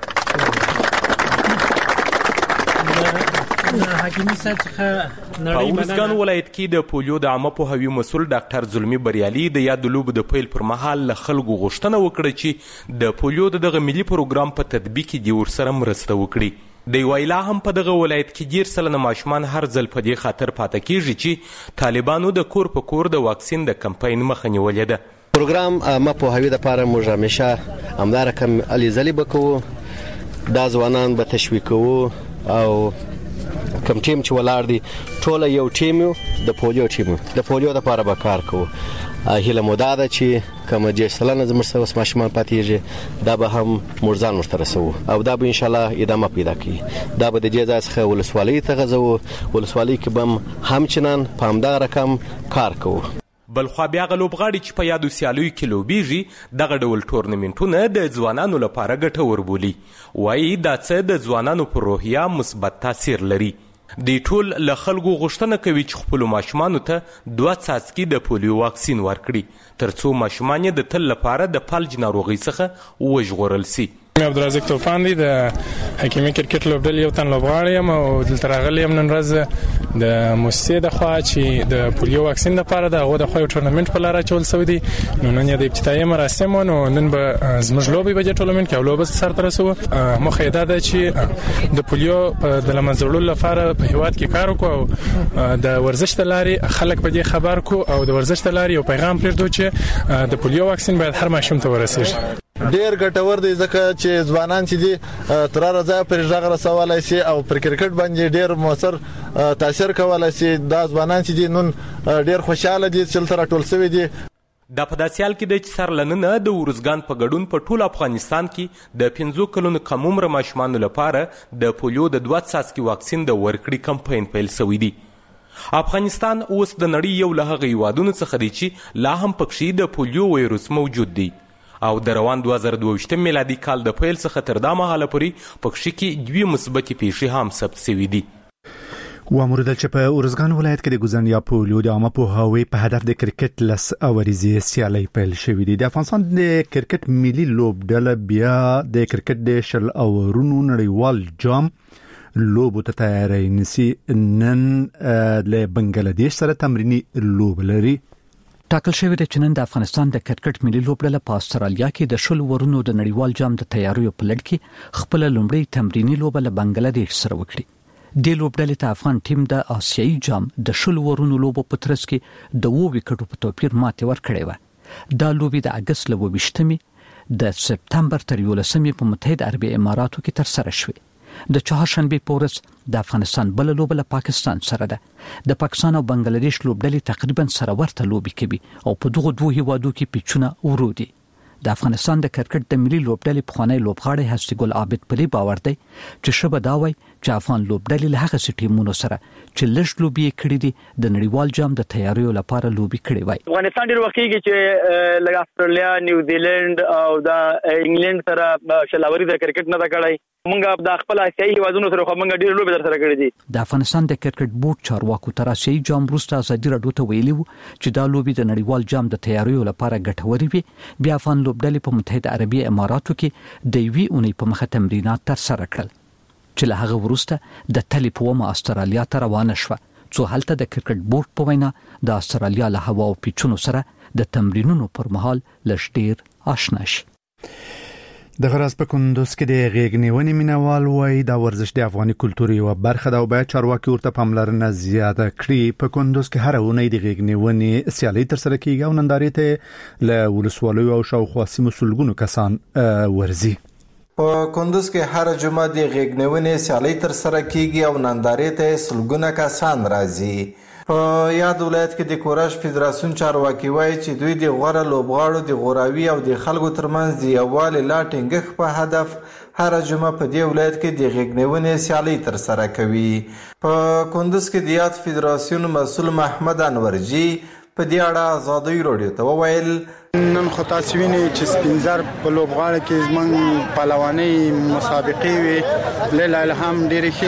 په ورزګان ولایت کې د پولیو د عامه پوهاوي مسؤل ډاکټر ظلمي بریالي د یاد لوبو د پیل پر مهال له خلکو غوښتنه وکړه چې د پولیو دغه ملي پروګرام په تطبیق کې د ورسره مرسته وکړي. د ویلا هم په دغه ولایت کې ډیر سلنه ماشومان هر ځل په دې خاطر پاتې کیږي چې طالبانو د کور په کور د واکسین د کمپاین مخه نیولې ده. پروګرام عامه پوهاوي د لپاره موږ همیشه همدار کم علي زلی بکو دا ځوانان به تشویق کوو او کم ټیم چې ولار دي ټول یو ټیم د پولیو ټیم د پولیو د لپاره به کار کوو. هیله مو دا ده چې کوم چې سلنه زموږ سره ماشومان پاتېږي دا به هم مرزان ورته رسو او دا به ان شاء الله ادامه پیدا کړي. دا به د دې ځای څخه ولسوالۍ ته غځو، ولسوالۍ کې به همچنان په همدغه رقم کار کوو. بلخوا بیا غ لوبغاړي چې په یادو سیالیو کې لوبیږي دغه ډول ټورنمنټونه د ځوانانو لپاره ګټور بولي. وایي دا څه د ځوانانو پر روحیه مثبت تاثیر لري. د ټول له خلکو غوښتنه کوي چې خپل ماشومانو ته دوه څاڅکي د پولیو واکسین ورکړي ترڅو ماشومان د تل لپاره د فلج ناروغي څخه وژغورل شي. عبدالرزاق توفان دی د حکیمي کرکټ لوبډلې یو تن لوبغاړی یم او دلته راغلی یم نن ورځ د موسسې د خوا چې د پولیو واکسین لپاره د هغو د خوا یو ټورنمنټ په لار اچول سوی دی. نو نن یې د ابتدایي مراسم و، نو نن به زموږ لوبې به دې ټورنمنټ کې او لوبه سرته رسوو. موخه یې دا ده چې د پولیو د له منځه وړلو لپاره په هېواد کې کار وکړو او د ورزش د لارې خلک په دې خبر کړو او د ورزش د لارې یو پیغام پرېږدو چې د پولیو واکسین باید هر ماشوم ته ورسیږي. ډیر ګټور دی ځکه چې ځوانان چې دي تر راځه پر ژغ رسولای شي او پر کرکټ باندې ډیر موثر تاثیر کولای شي. دا ځوانان چې دي نن ډیر خوشاله دي چې تر ټول سوي دي. دا په داسې حال کې دی چې سر لننه د ورزګان په ګډون په ټول افغانستان کې د پنځو کلونو کم عمره ماشومانو لپاره د پولیو د دوه څاڅکي واکسین د ورکړې کمپاین پیل شوی دی. افغانستان اوس د نړۍ یو له هغه هیوادونو څخه دی چې لا هم پکې د پولیو وایروس موجود دی او د روان دوه زره دوه میلادي کال د پیل څخه تر دا مهاله پورې پکې کې دوه مثبتې پیښې هم ثبت شوي دي. واموردل چې په ارزګان ولایت کې د ګوزنیا پولیو د عامه پوهاوي په هدف د کرکټ لس اوریزي سیالي پیل شوې دي. د افغانستان د کرکټ ملي لوبډله بیا د کرکټ د شل اورونو نړیوال جام لوبو ته تیاری نیسي. نن له بنگلاديش سره تمرینی لوب لري. ټاکل شوی دی چې نن د افغانستان د کرکټ ملي لوبډله په استرالیا کې د شل ورونو د نړیوال جام د تیاریو په لړ کې خپل لومړی تمرینی لوبه له بنگلاديش سره وکړي. د لوبډلې ته افغان ټیم د آسیایي جام د شل ورونو لوبو په ترڅ کې د وو وکټو په توپیر ماتې ورکړې و. دا لوبې د اگست له ویشتمې د سپتمبر تر یولسمې په متحده عربي اماراتو کې تر سره شوې. د چهارشنبه په ورځ د افغانستان بل لوبه له پاکستان سره ده. د پاکستان او بنگلاديش لوبډلې تقریبا سره ورته لوبي کوي او په دغه دوه هیوادو کې پیچونه ورودي. د افغانستان د کرکټ د ملي لوبډلې پخوانی لوبغاړی هستي ګل عابد پلی باور دی چې شبه دا وای چې افغان لوبډلې له هغه ټیمونو سره چې لږ لوبي کړې دي د نړیوال جام د تیاریو لپاره لوبي کړې وای. افغانستان ډیر وخت کې چې لکه استرالیا، نیوزیلند او د انګلند سره شلاوري د کرکټ نه دا کړای. مونږ د خپل آسیایي هیوادونو سره موږ ډیر لوبي در سره کړې دي. د افغانستان د کرکټ بورډ چارواکو تر آسیایي جام وروسته ازادي راډیو ته ویلي وو چې دا لوبي د نړیوال جام د تیاریو لپاره ګټورې وي. بیا افغان لوبډلې په متحده عربي اماراتو کې د یوې اونۍ په مخه تمرینات تر سره کړل چې له هغه وروسته د تلی په ومه استرالیا ته روانه شوه څو هلته د کرکټ بورډ په وینا د استرالیا له هوا او پیچونو سره د تمرینونو پر مهال لږ ډیر آشنا شي. د غراس په کندوز کې د غېګنیونې مینوال وای د ورزش د افغاني کلتور یو برخه ده او باید چارواکي ورته پاملرنه زیاته کړي. په کندوز کې هر اونۍ د غېګنیونې سیالي تر سره کیږي او نندارې ته له ولسوالیو او شاوخوا سیمو سلګونو کسان ورزي. په کندوز کې هر جمعه د غېګنیونې سیالي تر سره کیږي او نندارې ته سلګونه کسان راځي. په یاد ولایت کې د کورش فدراسیون چارواکي وایي چې دوی د غوړه لوبغاړو د غوراوي او د خلکو ترمنځ د یووالي لا ټینګښت په هدف هر جمعه په دې ولایت کې د غېګنیونې سیالي تر سره کوي. په کندوز کې د یاد فدراسیون مسؤل محمد انورجی په دې اړه آزادۍ راډیو ته وویل نن خو تاسو وینئ چې سپینزر په لوبغاړو کې زمونږ پهلوانۍ مسابقې وي. لیلا الهام ډېرې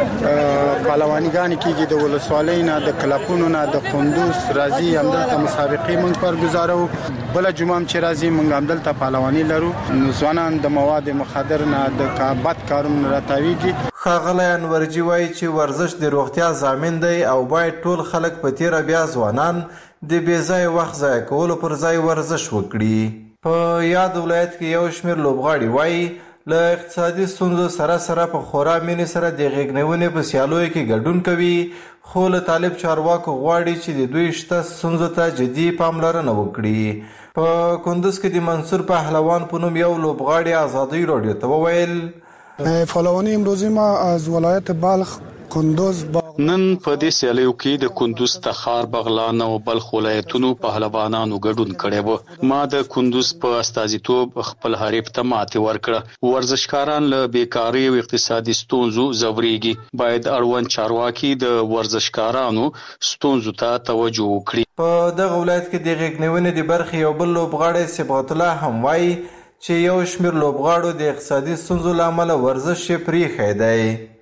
ښې پهلوانیګانې کېږي د ولسوالۍ نه د کلبونو نه د کندوز راځي همدلته مسابقې موږ برګزاروو. بله جمعه هم چې راځي موږ همدلته پهلواني لرو. ځوانان د مواد مخدر نه د بد کارونو نه راتاویږي. ښاغلی انورجي وایي چې ورزش د روغتیا ضامن دی او باید ټول خلک په تیره بیا ځوانان د بې ځایه وخت ضایع کولو پر ځای ورزش وکړي. په یاد ولایت کې یو شمېر لوبغاړي وایي له اقتصادي ستونزو سره سره په خورا مینې سره د غېګنیونې په سیالیو کې ګډون کوي، خو له طالب چارواکو غواړي چې د دوی شته ستونزو ته جدي پاملرنه وکړي. په کندوز کې د منصور پهلوان په نوم یو لوبغاړي آزادۍ راډیو ته وویل پهلوانی امروزی ما از ولایت بلخ کندوز نن په دې سیالیو کې د کندوز، تخار، بغلان او بلخ ولایتونو پهلوانانو ګډون کړی و. ما د کندوز په استازیتوب خپل حریف ته ماتې ورکړه. ورزشکاران له بیکارۍ او اقتصادي ستونزو ځورېږي. باید اړوند چارواکي د ورزشکارانو ستونزو ته توجه وکړي. په دغه ولایت کې د غېګنیونې د برخې یو بل لوبغاړی صبغت الله هم وایي چې یو شمېر لوبغاړو د اقتصادي ستونزو له امله ورزش یې پرېښی دی.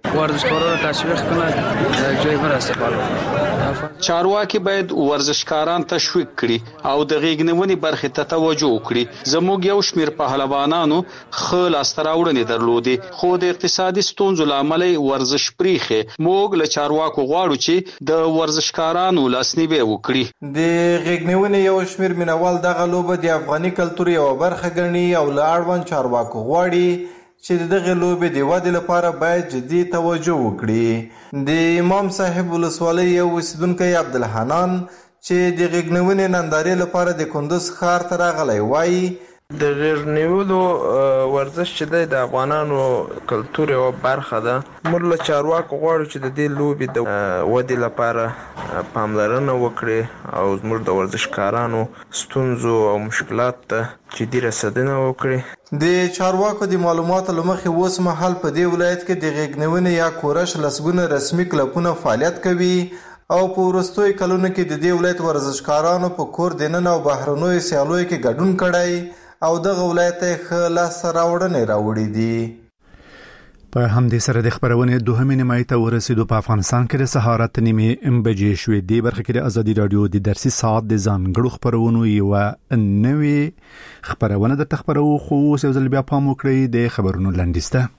ورزشکاران را تشویق کنند جای برسه. چارواکي باید ورزشکاران تشویق کړي او د غېږنونې برخې ته توجه وکړي. زموږ یو شمېر پهلوانانو ښه لاسته راوړنې درلودې خو د اقتصادي ستونزو له امله ورزش پریښې. موږ له چارواکو غواړو چې د ورزشکارانو لاسنیوی وکړي. د غېږنونې یو شمېر مینوال دغه لوبه د افغاني کلتور یوه برخه ګڼي او له اړوند چارواکو غواړي چې د دغه لوبې د ودې لپاره باید جدي توجه وکړي. د امام صاحب ولسوالۍ یو اوسیدونکی عبدالحنان چې د غېږنونې نندارې لپاره د کندوز ښار ته راغلی وایي د غېږ نیولو ورزش چې دی د افغانانو کلتور یوه برخه ده. موږ له چارواکو غواړو چې د دې لوبې د ودې لپاره پاملرنه وکړي او زموږ د ورزشکارانو ستونزو او مشکلات ته جدي رسېدنه وکړي. د چارواکو د معلوماتو له مخې اوس مهال په دې ولایت کې د غېږنونې یا کورش لسګونه رسمي کلبونه فعالیت کوي او په وروستیو کلونو کې د دې ولایت ورزشکارانو په کور دننه او بهرنیو سیالیو کې ګډون کړی او دغه ولایت یې ښه لاسته راوړنې راوړي دي. په همدې سره د خبرونې دوهمې نیمایي ته ورسېدو. په افغانستان کې د سهار اته نیمې بجې شوې. دې برخه کې د ازادي راډیو د درسي ساعت د ځانګړو خبرونو یوه نوې خبرونه درته خبرو خو اوس یو ځل بیا پام وکړئ د خبرونو لنډیز ته.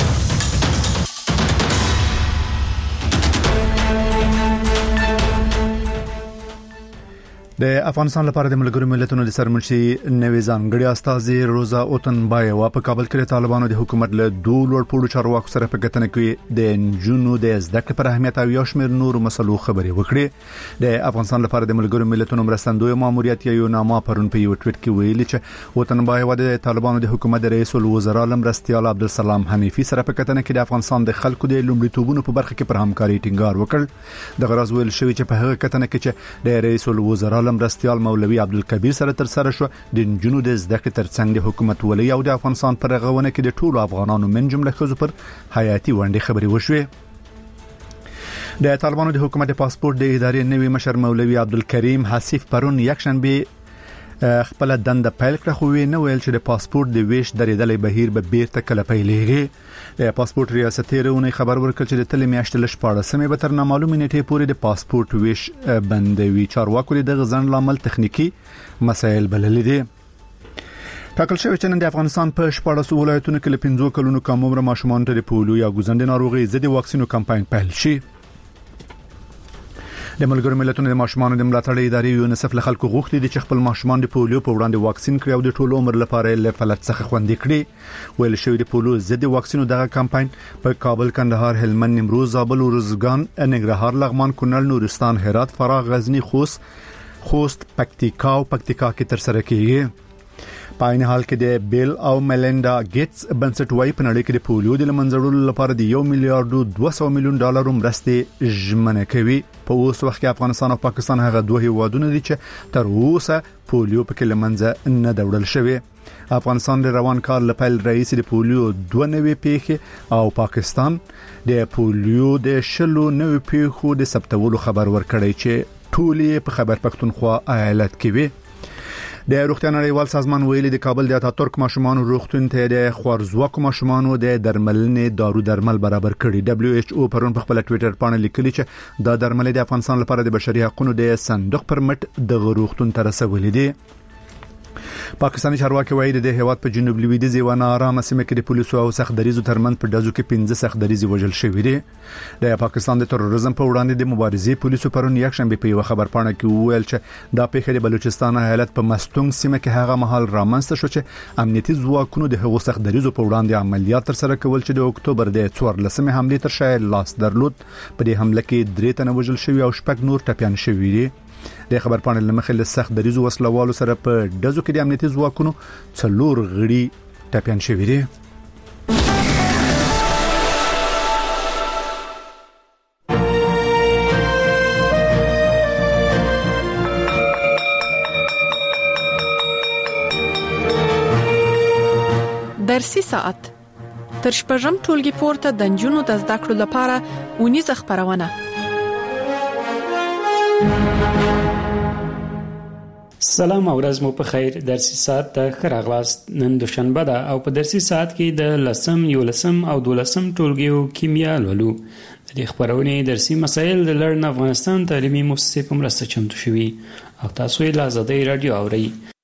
د افغانستان لپاره د ملګرو ملتونو د سرمنشي نوې ځانګړي استازي روزا اوتنبایوا په کابل کې د طالبانو د حکومت له دوه لوړ پوړو چارواکو سره په کتنه کې د نجونو د زده کړې پر اهمیت او یو شمېر نورو مسلو خبرې وکړې. د افغانستان لپاره د ملګرو ملتونو مرستندوی ماموریت یو نامه پرون په یو ټویټ کې ویلي چې اوتنبایوا د طالبانو د حکومت د رئیس الوزرا مرستیال عبدالسلام حنیفي سره په کتنه کې د افغانستان د خلکو د لومړیتوبونو په برخه کې پر همکاري ټینګار وکړ. د غرض ویل شوی چې په هغه کتنه کې چې د رئیس الوزرا مرستیال مولوی عبدالکبیر سره تر سره شو د نجونو د زده کړې ترڅنګ د حکومت ولې او د افغانستان پر رغونه کې د ټولو افغانانو من جمله ښځو پر حیاتي ونډې خبرې وشوې. د طالبانو د حکومت د پاسپورت د ادارې نوی مشر مولوی عبدالکریم حسیف پرون یکشنبه خپل دنده پیل کړه خو نه ویل چې د پاسپورت د ویش درېدلې بهیر به بیرته کله پیلېږي. د پاسپورت ریاستي رونې خبر ورکړ چې د تل میاشتې لږ پاړسمې به تر نامعلومې نیټې پورې د پاسپورت ویش بندوي. چارواکو د غزن لامل تخنیکی مسایل بللي دي. ټاکل شوی چې نن د افغانستان په شپاړس ولایتونو کې له پنځو کلونو کم عمر ماشومانو ته د پولیو یا ګوزندې ناروغي ضد واکسینو کمپاین پیل شي. د ملګرو ملتونو د ماشومانو د ملاتړ ادارې یونیسف له خلکو غوښتي دي چې خپل ماشومان د پولیو په وړاندې واکسین کړي او د ټول عمر لپاره له فلج څخه خوندي کړي. ویل شوی د پولیو ضد واکسینو دغه کمپاین په کابل، کندهار، هلمند، نیمروز، زابل، ارزګان، ننګرهار، لغمان، کونړ، نورستان، هرات، فراه، غزنی، خوست، خوست، پکتیکا او پکتیکا کې تر سره کیږي. په عین حال کې د بیل او میلینډا ګیټس بنسټ وايي په نړۍ کې د پولیو د منځړولو لپاره د یو میلیارډ دوه سوه میلیون ډالر مرستې ژمنه کوي. په اوس وخت کې افغانستان او پاکستان هغه دوه هیوادونه دي چې تر اوسه پولیو په کې لمنځه نه دوړل شوی. افغانستان د روان کال لپاره رئیس د پولیو دوه نوې پیښې او پاکستان د پولیو د شلو نوې پیښو د ثبتولو خبر ورکړی چې ټولې په خیبر پختونخوا ایالت کې وي. د روغتیا نړیوال سازمان ویلي د کابل د اتاتورک ماشومان روغتون ته د خوارزواکو ماشومانو د درملنې دارو درمل برابر کړي. دبليو ایچ او پرون په خپل ټوئیټر باندې لیکلي چې دا درمل د افغانستان لپاره د بشري حقوقو د صندوق پر مټ د روغتون ته رسولي دي. پاکستاني چارواکي وایي د هیواد په جنوب لویدیځ و نارامه سیمه کې د پولیسو او سختدریزو ترمنځ په ډزو کې پنځه سختدریزي وژل شوي دي. د پاکستان د تروریزم په وړاندې د مبارزې پولیسو پرون یکشنبه په یو خبرپاڼه کې وویل چې دا پیښه د بلوچستان ایالت په مستونګ سیمه کې هغه مهال رامنځته شو چې امنیتي ځواکونو د هغو سختدریزو په وړاندې عملیات تر سره کول چې د اکتوبر د څوارلسمې حمله تر شا لاس درلود. په دې حمله کې درې تنه وژل شوي او شپږ نور ټپيان شوي دي. د خبرپاڼې لمخې له سخت دریزو وسلوالو سره په دزو کې د امنیتي ځواکونو څلور غړي ټپيان شوي دي. درسي ساعت تر شپږم ټولګي پورته د نجونو د زده کړو لپاره ونیزه خبرونه. سلام او ورځ مو په خیر. درسي ساعت ته ښه راغلاست. نن دوشنبه ده او په درسي ساعت کې د لسم، یولسم او دولسم ټولګیو کیمیا لولو. د دې خپرونې درسي مسایل د لړن افغانستان تعلیمي مؤسسې په مرسته چمتو شوي او تاسو یې له آزادۍ راډیو اورئ.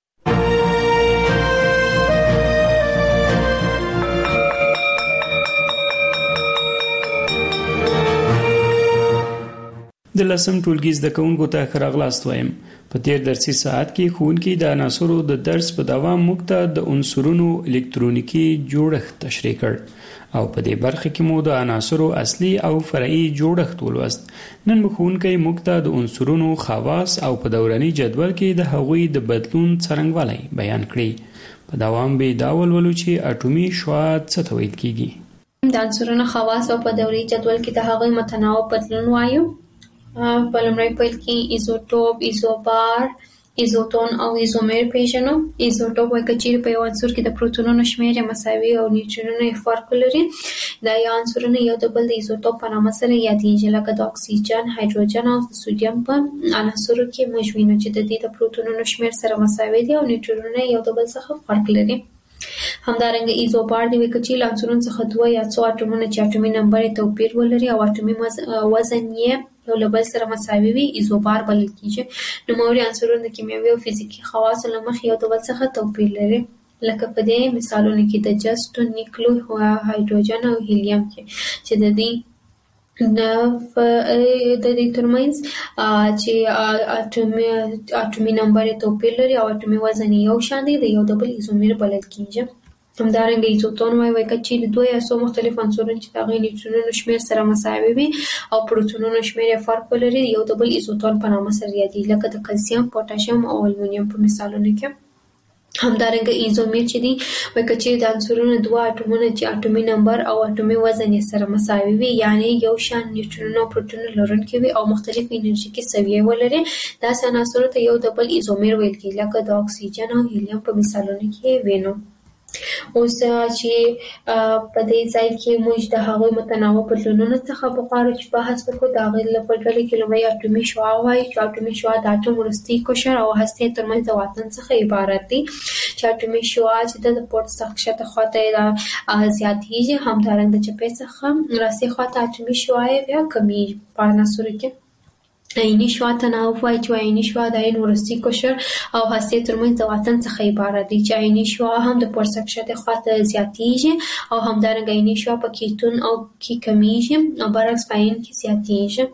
د لسم ټولګي زده کوونکو ته ښه راغلاست وایم. په تیر درسي ساعت کې ښوونکي د عناصرو د درس په دوام موږ ته د عنصرونو الکترونیکي جوړښت تشریح کړ او په دې برخه کې مو د عناصرو اصلي او فرعي جوړښت ولوست. نن مو ښوونکی موږ ته د عنصرونو خواص او په دوراني جدول کې د هغوی د بدلون څرنګوالی بیان کړي. په دوام به دا ولولو چې اټومي شعاع څه ته ویل کیږي. د عنصرونو خواص او په دوري جدول کې د هغوی متناوب بدلون وایو. په لومړی پیل کې ایزوټوپ، ایزوبار، ایزوتون او ایزومر پیژنو. ایزوټوپ وایي که چیرې په یو عنصر کې د پروتونونو شمېر یې مساوي او نیوټرونونه یې فرق لري، دا یا عنصرونه یو د بل د ایزوټوپ په نامه سره یادیږي، لکه د اکسیجن، هایدروجن او د سودیم په عناصرو کې موږ وینو چې د دې د پروتونونو شمېر سره مساوي دي او نیوټرونونه یو د بل څخه فرق لري. همدارنګه ایزوبار دی وایي که چیرې له عنصرونو څخه دوه یا څو اټومونه چې اټومي نمبر یې توپیر ولري او اټومي وزن یې یو له بل سره مساوي وي، ایزوبار بلل کیږي. نوموړي عنصرونه د کیمیاوي او فزیکي خواصو له مخې یو د بل څخه توپیر لري، لکه په دې مثالونو کې د جست، نیکلو، هایدروجن او هیلیم کې چې د دې د دې ترمنځ چې اټومي اټومي نمبر توپیر لري او اټومي وزن یو شان دی، د یو د بل ایزومر بلل کیږي. همدارنګه ایزوتون وایي وایي که چیرې دوه یا څو مختلف عنصرونه چې د هغوی نیوټرونونو شمېر سره مساوي وي او پروتونونو شمېر یې فرق ولري، یو د بل ایزوتون په نامه سره یادیږي، لکه د کلسیم، پوټاشیم او المونیم په مثالونو کې. همدارنګه ایزومر چې دی وایي که چیرې د عنصرونو دوه اټومونه چې اټومي نمبر او اټومي وزن یې سره مساوي وي، یعنی یو شان نیوټرونونه او پروتونونه لرونکي وي او مختلف انرژیکي سویې ولري، داسې عناصرو ته یو د بل ایزومر ویل کیږي، لکه د اکسیجن او هیلیم په مثالونو کې وینو. اوس چې په دې ځای کې موږ د هغوی متناوب بدلونونو څخه بغواړو چې بحث وکړو. د هغوی له په ډله کې لومړی اټومي شعاع وایي چې اټومي شعاع د اټوم وروستی قشر او هستې ترمنځ د واټن څخه عبارت دی، چې اټومي شعاع چې د پورته څخه ښکته خواته یې زیاتېږي، همدارنګه د چپې څخه راستې خواته اټومي شعاع یې بیا کمیږي. په عناصرو کې عیني شعاع تناوب وایي چې عیني شعاع د عین وروستی قشر او هستې ترمنځ د واټن څخه عبارت دی، چې عیني شعاع هم د پورته ښکته خواته زیاتېږي او همدارنګه عیني شعاع په کیتون او کې کمیږي او برعکس په عین کې زیاتېږي.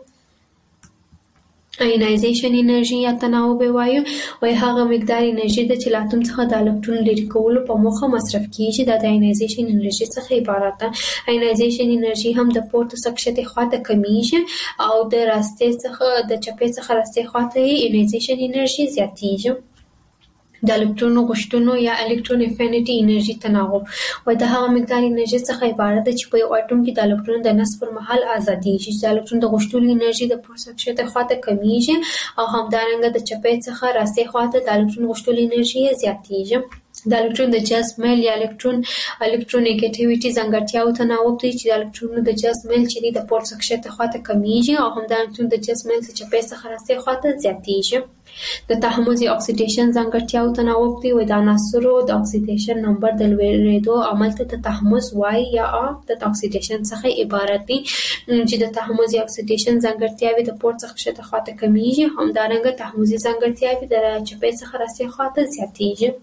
آینایزیشن انرژي یا تناوب وایو وایي هغه مقدار انرژي ده چې له اتوم څخه د الکترون لرې کولو په موخه مصرف کیږي، دا د آینایزیشن انرژي څخه عبارت ده. آینایزیشن انرژي هم د پورته څخه ښکته خواته کمیږي او د راستې څخه د چپې څخه راستې خواته یې آینایزیشن انرژي زیاتېږي. د الکترون غوښتنو یا الکترون افینټي انرژي تناوب وایي د هغه مقدار انرژي څخه عبارت ده چې په یو اټوم کې د الکترون د نصب پر مهال ازادېږي، چې د الکترون د غوښتلو انرژي د پورته ښکته خواته کمیږي او همدارنګه د چپې څخه راستې خواته د الکترون غوښتلو انرژي زیاتېږي. د الکترون د جذب میل یا الکترون الکترونیګیټیویټي ځانګړتیاو تناوب دی، چې د الکترونونو د جذب میل چې دی د پورته ښکته خواته کمیږي او همدارنګه د جذب میل د چپې څخه راستې خواته زیاتېږي. د تحمض یا اکسیډیشن ځانګړتیاو تناوب دی، وایي د عناصرو د اکسیډیشن نمبر د لوړېدو عمل ته د تحمض وایي یا د اکسیډیشن څخه عبارت دی، چې د تحمض یا اکسیډیشن ځانګړتیاوې د پورته څخه ښکته خواته کمیږي، همدارنګه تحمضي ځانګړتیاوې د چپې څخه راستې خواته زیاتېږي.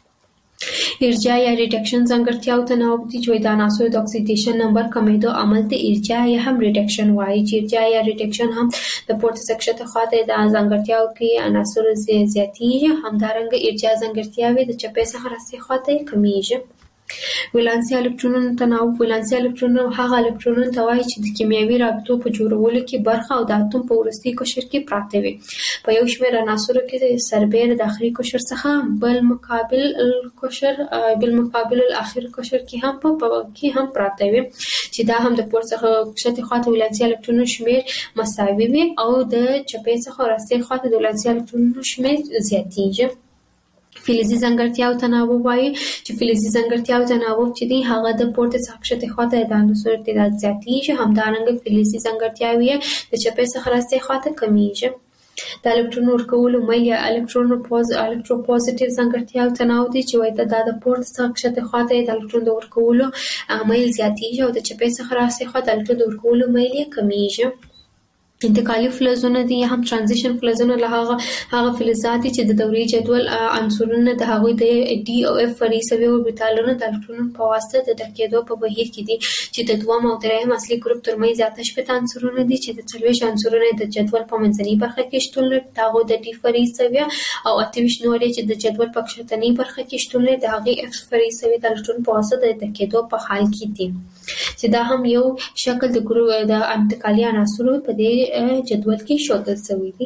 ارجاع یا ریډکشن ځانګړتیاو تناوب دي، چې د عناصرو د اکسیډیشن نمبر کمیدو عمل ته ارجاع یا هم ریډکشن وایي، چې ارجاع یا ریډکشن هم د پورته څخه ښکته خواته د ځانګړتیاو کې عناصرو زیاتېږي، همدارنګه ارجاع ځانګړتیاوې د چپې څخه راستې خواته کمیږي. ولانسي الکترونونو تناوب ولانسي الکترونونه هغه الکترونونه ته وایي چې د کیمیاوي رابطو په جوړولو کې برخه او د اتوم په وروستي قشر کې پراته وي. په یو شمېر عناصرو کې سربېره د آخري قشر څخه بل مقابل القشر بل مقابل الاخر قشر کې هم په کې هم پراته وي، چې دا هم د پورته څخه ښکته خواته ولانسي الکترونونو شمېر مساوي وي او د چپې څخه راستې خواته د ولانسي الکترونونو شمېر زیاتېږي. فلزي ځانګړتیاو تناوب وایي چې فلزي ځانګړتیاو تناوب چې دی هغه د پورته څخه ښکته خواته د عناصرو تعداد زیاتېږي، همدارنګه فلزي ځانګړتیاوې د چپې څخه راستې خواته کمیږي. د الکترون ورکولو میل یا الکترون پوز الکتروپوزټیو ځانګړتیا تناو دي چې وایي دا د پورته څخه کښته خواته د الکترون د ورکولو میل زیاتیږي او د چپې څخه راستې خواته د الکترون د ورکولو میل یې کمیږي. انتقالي فلزونه دي یا هم ترانزیشن فلزونه له هغه هغه فلزات چې د دورې جدول عنصرونه د هغوی د ډي او اف فرعي اوربیتالونو د الکترونونو په واسطه د ډکېدو په بهیر کې دي چې د دویم او درېیم اصلي ګروپ ترمنځ اته شپېته عنصرونه دي چې د څلوېښت عنصرونه د جدول په منځنۍ برخه کې شتون لري، د هغوی د ډي فرعي سویه او اته ویشت نور چې د جدول په کښتنۍ برخه کې شتون لري د هغې اف فرعي سویه د الکترون په واسطه د ډکېدو په حال کې دي چې دا هم یو شکل د ګروپ د انتقالي عناصرو په دې جدول کې ښودل شوی دی.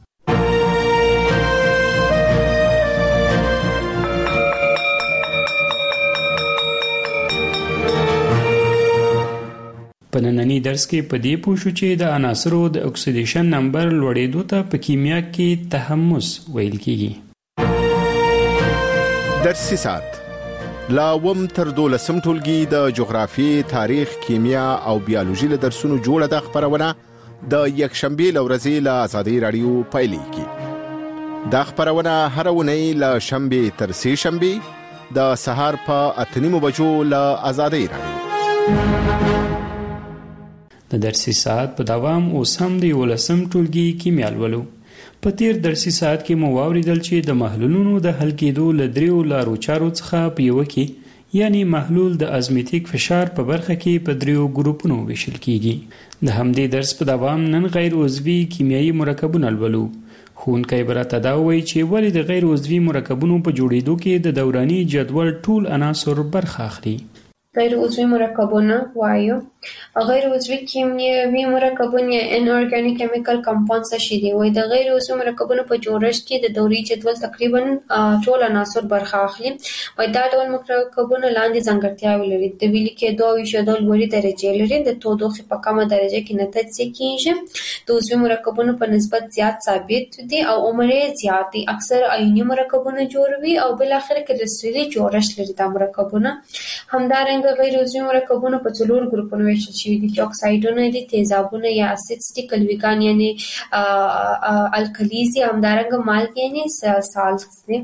په نننی درس کې په دې پوه شو چې د عناصرو د اکسیدیشن نمبر لوړېدو ته په کیمیا کې تحمس ویل کېږي. درسي ساعت لا وم تر دولسم ټولګي د جغرافیې، تاریخ، کیمیا او بیولوژي له درسونو جوړه د خبرونه د یکشنبه لورځې له آزادۍ رادیو پیلېږي. دا خبرونه هر اونۍ له شنبه تر سه شنبه د سهار په اته نیمو بجو له آزادۍ رادیو. د درسي ساعت په دوام اوس هم د یولسم ټولګي کیمیا لولو. په تیر درسي ساعت کې مو واوریدل چې د محلولونو د حل کېدو له دریو لارو چارو څخه په یوه کې یعنی محلول د ازمیتیک فشار په برخه کې په دریو ګروپونو ویشل کیږي. د همدې درس په دوام نن غیر عضوي کیمیاوي مرکبونه لولو. ښوونکی به راته دا وایي چې ولې د غیر عضوي مرکبونو په جوړېدو کې د دوراني جدول ټول عناصر برخه اخلي. غیر عضوي مرکبونه وایو. غیر عضوي کیمیاوي مرکبونه یا ان ارګانیک کیمیکل کمپاونډز شي دي. وایي د غیر عضوي مرکبونو په جوړښت کې د دوري جدول تقریبا ټول عناصر برخه اخلي. وایي دا ډول مرکبونه لاندې ځانګړتیاوې لري. د ویلي کېدو او ایښودو لوړې درجې لري. د تودوخې په کمه درجه کې نه تجزیه کېږي. د عضوي مرکبونو په نسبت زیات ثابت دي او عمر یې زیات دی. اکثر آیوني مرکبونه جوړوي او بل اخر کې کرستلي جوړښت لري دا مرکبونه. همدارنګه غیر عضوي مرکبونه په څلور ګروپونو ویشل شوي دي چې اکسایډونه دي، تیزابونه یا اسیدز دي، کلویګان یعنی الکلیز دي، همدارنګه مالګې یعنی سالټس دي.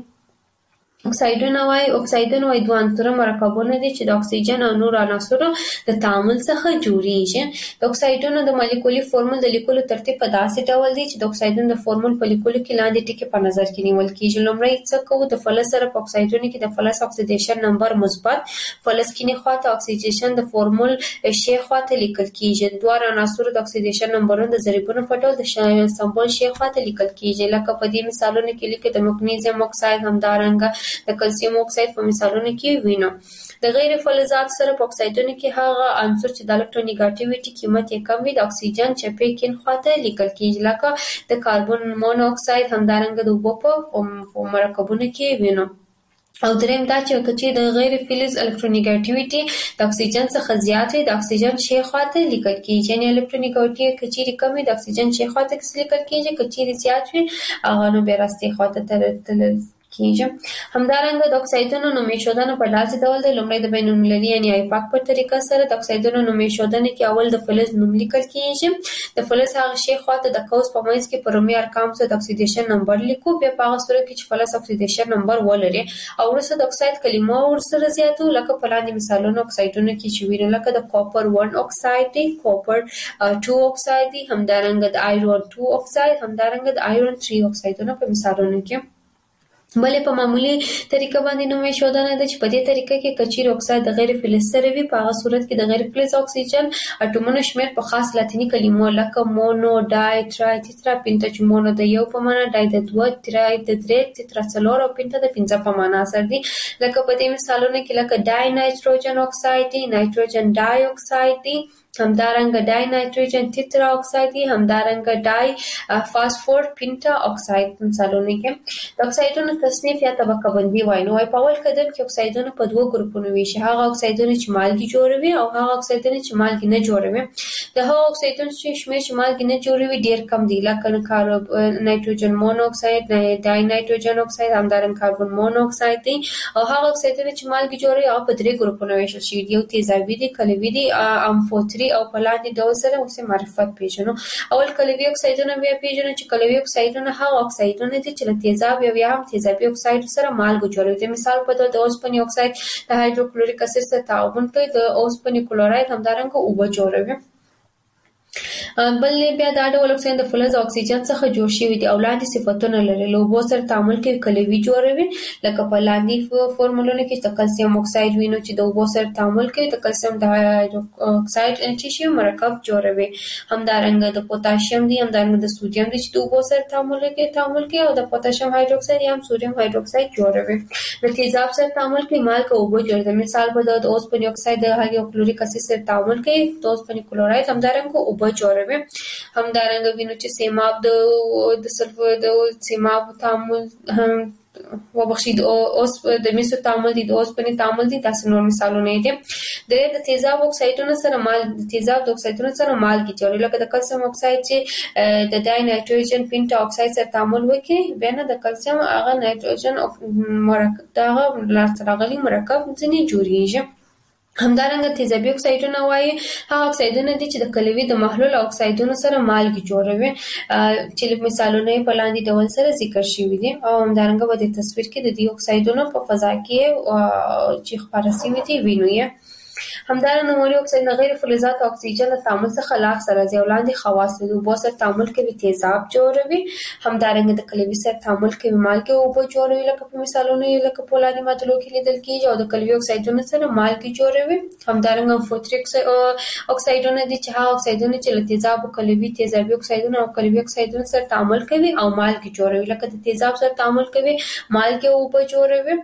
اکسایډونه وایي اکسایډونه وایي دوه عنصره مرکبونه دي چې د اکسیجن او نور عناصرو د تعامل څخه جوړیږي. د اکسایډونو د مالیکولي فورمول د لیکلو ترتیب په داسې ډول دی چې د اکسایډونو د فورمول په لیکلو کې لاندې ټکي په نظر کې نیول کېږي. لومړی څه کوو؟ د فلز سره په اکسایډونو کې د فلز اکسیدیشن نمبر مثبت، فلز کینی خواته اکسیدیشن د فورمول شی خواته لیکل کېږي. دوه عناصرو د اکسیدیشن نمبرونو د ضریبونو په ډول د سمبول شی خواته لیکل کېږي. لکه په دې مثالونو کې لیکي د مګنیزیم اکساید، همدارنګه د کلسیم اکساید په مثالونو کې وینو. د غیر فلزات سره په اکسایډونو کې هغه عنصر چې د الکترونیګاټیویټي قیمت یې کم وي د اکسیجن چپې کین خواته لیکل کېږي. لکه د کاربن مونو اکساید، همدارنګه د اوبو په مرکبونو کې وینو. او دریم دا چې کچې د غیر فلز الکترونیګاټیویټي د اکسیجن څخه زیات وي د اکسیجن شی خواته لیکل کېږي. یعنی الکترونیګاټیویټي کچې کم وي د اکسیجن شی خواته لیکل کېږي، کچې زیات وي هغه نو بیا راستي خواته تل کېږي. همدارنګه د اکسایډونو نوم ایښودنه په داسې ډول دی. لومړی د بین المللي یعنی آیپاک په طریقه سره د اکسایډونو نوم ایښودنې کې اول د فلز نوم لیکل کېږي. د فلز هغه شی خواته د قوس په منځ کې په رومي ارقامو سره د اکسیدیشن نمبر لیکو، بیا په هغه صورت کې چې فلز اکسیدیشن نمبر ولري او وروسته د اکساید کلمه ورسره زیاتو. لکه په لاندې مثالونو اکسایډونو کې چې وینو، لکه د کاپر ون اکساید دی، کاپر ټو اکساید دی، همدارنګه د آیرون ټو اکساید، همدارنګه د آیرون تھری اکسایډونه په مثالونو کې. بلې په معمولی طریقه باندې نوم ایښودنه ده چې په دې طریقه کې کچیر اکساید د غیر فلز سره وي، په هغه صورت کې د غیر فلز اکسیجن اټومونو شمیر په خاص لاتینی کلمو لکه مونو، ډای، ترای، تیترا، پینتا چې مونو د یو په معنا، ډای د دوه، ترای د درې، تیترا څلور او پینتا د پنځه په معنا سره دي. لکه په دې مثالونو کې لکه ډای نایتروجن اکساید دی، نایتروجن ډای اکساید دی، همدارنګه ډای نایتروجن تیترا اکساید دی، همدارنګه ډای فاسفور پینتا اکساید مثالونه کې. د اکسایډونو تصنیف یا طبقه بندي وایي. نو په اول قدم کې اکسایډونه په دوه ګروپونو ویشي. هغه اکسایډونه چې مالګې جوړوي او هغه اکسایډونه چې مالګې نه جوړوي. د هغه اکسایډونو چې شمیر چې مالګې نه جوړوي ډیر کم دي، لکه کاربن نایتروجن مونو اکساید، ډای نایتروجن اکساید، همدارنګه کاربن مونو اکساید دي. او هغه اکسایډونه چې مالګې جوړوي هغه په درې ګروپونو ویشل شوي دي. یو تیزابي دي، کلوي دي، امفوتري دي او په لاندې ډول سره اوسه معرفت پیژنو. اول کلوي اکسایدونه بیا پیژنو چې کلوي اکسایدونه هغه اکسایدونه دي چې له تیزاب یا هم تیزابي اکساید سره مالګه جوړوي. مثال په توګه د اوسپنې اکساید د هایدروکلوریک اسید سره تعامل کوي، د اوسپنې کلوراید همدارنګه اوبه جوړوي. بل بیا دا ډول اکسیجن د فلز او اکسیجن څخه جوړ شوی دی او لاندې صفتونه لري. له اوبو سره تعامل کوي کلوي جوړوي، لکه په لاندې فورمولونه کې د کلسیم اکساید وینو چې د اوبو سره تعامل کوي د کلسیم د اکساید چې شی مرکب جوړوي. همدارنګه د پوتاشیم دی، همدارنګه د سوډیم دی چې د اوبو سره تعامل کوي تعامل کوي او د پوتاشیم هایدروکساید یا سوډیم هایدروکساید جوړوي. د تیزاب سره تعامل کوي مالګه اوبه جوړوي. مثال په توګه د اوسپنې اکساید د هایدروکلوریک اسید سره تعامل کوي د اوسپنې کلوراید همدارنګه اوبه جوړوي. همدارنګه وینو چې سیماب د د سلفر د سیماب تعامل هم وبخښید اوس د میسو تعامل دي د اوسپنې تعامل دي. تاسو نور مثالونه دي. د تیزاب اکسایدونو سره مال د تیزاب د اکسایدونو سره مالګه جوړوي، لکه د کلسیم اکساید چې د ډای نایټروجن پینټا اکساید سره تعامل وکړي بیا نه د کلسیم هغه نایټروجن مرکب دغه لارتراغلي مرکب ځنې جوړیږي. همدارنګه تیزابي اکسایدونه وایي هغه اکسایدونه دي چې د کلوي د محلول اکسایدونو سره مالګه جوړوي چې مثالونه په لاندې ډول سره ذکر شوي دي. او همدارنګه په دې تصویر کې د دې اکسایدونو په فضا کې چې خپاره شوي دي وینو یې. همدارنګه نوموړي اکساید غیر فلزات او اکسیجن له تعامل څخه لاس سره ځي او لاندې خواص لري. اوبو سره تعامل کوي تیزاب جوړوي، همدارنګه د کلوي سره تعامل کوي مالګه اوبه جوړوي لکه په مثالونو لکه په لاندې معادلو کې لیدل کېږي او د کلوي اکسایدونو سره مالګه جوړوي. همدارنګه فوتریک اکسایدونه دي چې هغه اکسایدونه چې له تیزاب او کلوي تیزابي اکسایدونه او کلوي اکسایدونو سره تعامل کوي او مالګه جوړوي، لکه د تیزاب سره تعامل کوي مالګه اوبه جوړوي.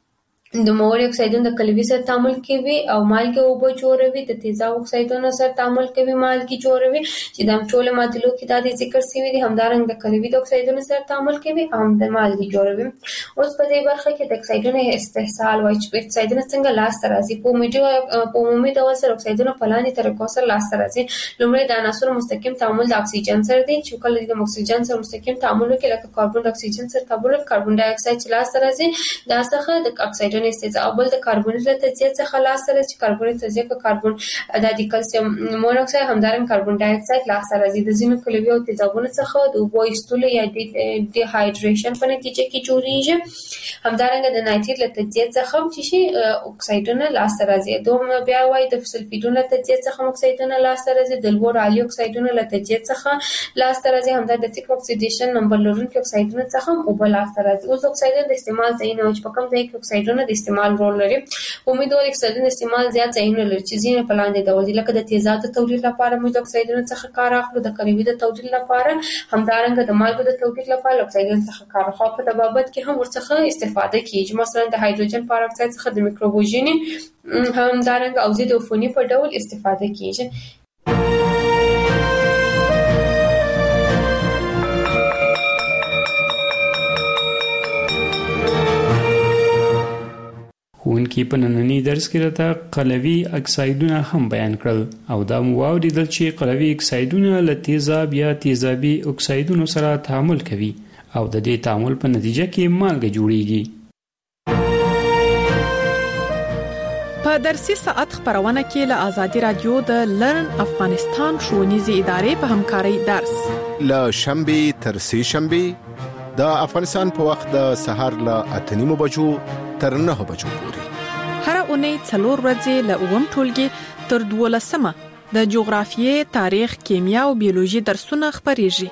د نوموړي اکسایدونه د کلوي سره تعامل کوي او مالګه اوبه جوړوي. د تیزاب اکسایدونو سره تعامل کوي مالګه جوړوي چې د ټولو معادلو کې دا د ذکر شوي دي. همدارنګه د کلوي د اکسایدونو سره تعامل کوي او د مالګه جوړوي. اوس په دې برخه کې د اکسایدونو استحصال وایي چې اکسایدونه څنګه لاس ته راځي. په عمومي په عمومي ډول سره اکسایدونه په لاندې طریقو سره لاس ته راځي. لومړی د عناصرو مستقیم تعامل د اکسیجن سره دی چې کله د اکسیجن سره مستقیم تعامل وکړي لکه کاربن د اکسیجن سره تعامل کاربن ډای اکساید چې لاس ته راځي دا څخه د اکسایدونو استحصال بل د کاربونیت له تجزیه څخه لاس سره چې کاربونیت تجزیه په کاربن د کلسیم مونوکساید همدارنګه کاربن ډای اکساید لاس سره راځي. د ځینو کلوي او تیزابونو څخه د اوبو ایستلو یا د هایډریشن په نتیجه کې جوړیږي. همدارنګه د نایتریت له تجزیه څخه چې شي اکسایدونه لاس سره راځي. دوم بیا وایي د سلفیدونو له تجزیه څخه اکسایدونه لاس سره راځي. د لوړ عالی اکسایدونو له تجزیه څخه لاس سره راځي. همدارنګه د تیک اکسیډیشن نمبر لرونکي اکسایدونو څخه اوبه لاس سره راځي. اوس اکسایدونه د استعمال ځای نه چې په کوم ځای کې اکسایدونه د استعمال رول لري. امیدوار اکسایدونو استعمال زیات ځایونه لري چې ځینې په لاندې ډول دي، لکه د تیزاب د تولید لپاره موږ د اکسایدونو څخه کار اخلو، د کلوي د تولید لپاره، همدارنګه د مالګو د تولید لپاره اکسایدونو څخه کار اخلو. په تبابت کې هم ورڅخه استفاده کیږي، مثلا د هایدروجن پر اکساید څخه د میکروبوژنې همدارنګه او ضد عفوني په ډول استفاده کیږي. ښوونکي په ننني درس کې راته قلوي اکسایدونه هم بیان کړل او دا مو واوریدل چې قلوي اکسایدونه له تیزاب یا تیزابي اکسایدونو سره تعامل کوي او د دې تعامل په نتیجه کې مالګه جوړیږي. په درسي ساعت خبرونه کې له آزادي رادیو د لرن افغانستان ښوونیزې ادارې په همکارۍ درس له شنبه تر سه شنبه د افغانستان په وخت د سهار له اته نیمو بجو تر نه بجو پورې هر اونۍ څلور ورځې له اووم ټولګي تر دولسمه د جغرافیې، تاریخ، کیمیا او بیولوژي درسونه خبريږي.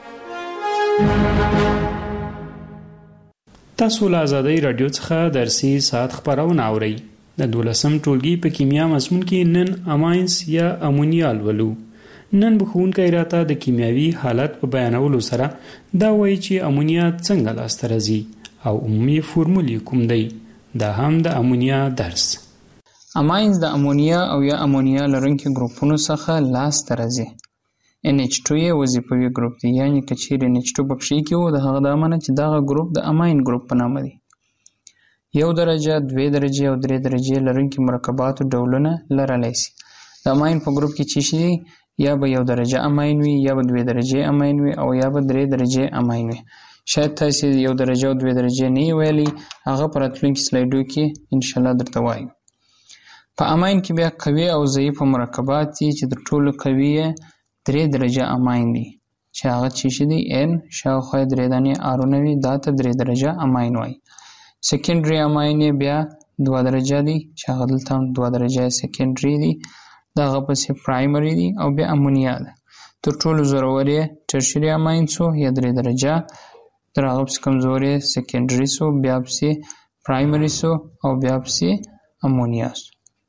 تاسو له آزادۍ رادیو څخه درسي ساعت خبرونه اورئ. د دولسم ټولګي په کیمیا مضمون کې نن اماینس یا امونیا لولو. نن به ښوونکی راته د کیمیاوي حالت په بیانولو سره دا وایي چې امونیا څنګه لاسته راځي او عمومي فورمول کوم دی. دا هم د امونیا درس. اماینز د امونیا او یا امونیا لرونکي ګروپونو څخه لاسته راځي. ان ایچ ټو یې وظیفوي ګروپ دی، یعنی که چیرې ان ایچ ټو په کښې کې و د هغه د امنه چې دغه ګروپ د اماین ګروپ په نامه دی. یو درجه، دوې درجې او درې درجې لرونکي مرکباتو ډولونه لرلی شي. د اماین په ګروپ کې چې شي یا به یو درجه اماین وي یا به دوې درجې اماین وي او یا به درې درجې اماین وي. شاید تاسو یو درجه او دوه درجه نه ویلي، هغه په راتلونکي سلایډو کې ان شاء الله درته وایم. په اماین کې بیا قوي او ضعیف مرکبات دي چې د ټولو قوي درې درجه اماین دي چې هغه چې دي ان شاوخوا درې دانې ارونه وي دا ته درې درجه اماین وایي. سیکنډري اماین بیا دوه درجه دي چې هغه دلته هم دوه درجه سیکنډري دي، دغه پسې پرایمري دي او بیا امونیا ده. تر ټولو زورور یې ټرشري اماین سو یا درې درجه، تر هغه پسې کمزور یې سیکنډري سو، بیا پسې پرایمري سو او بیا پسې امونیا سو.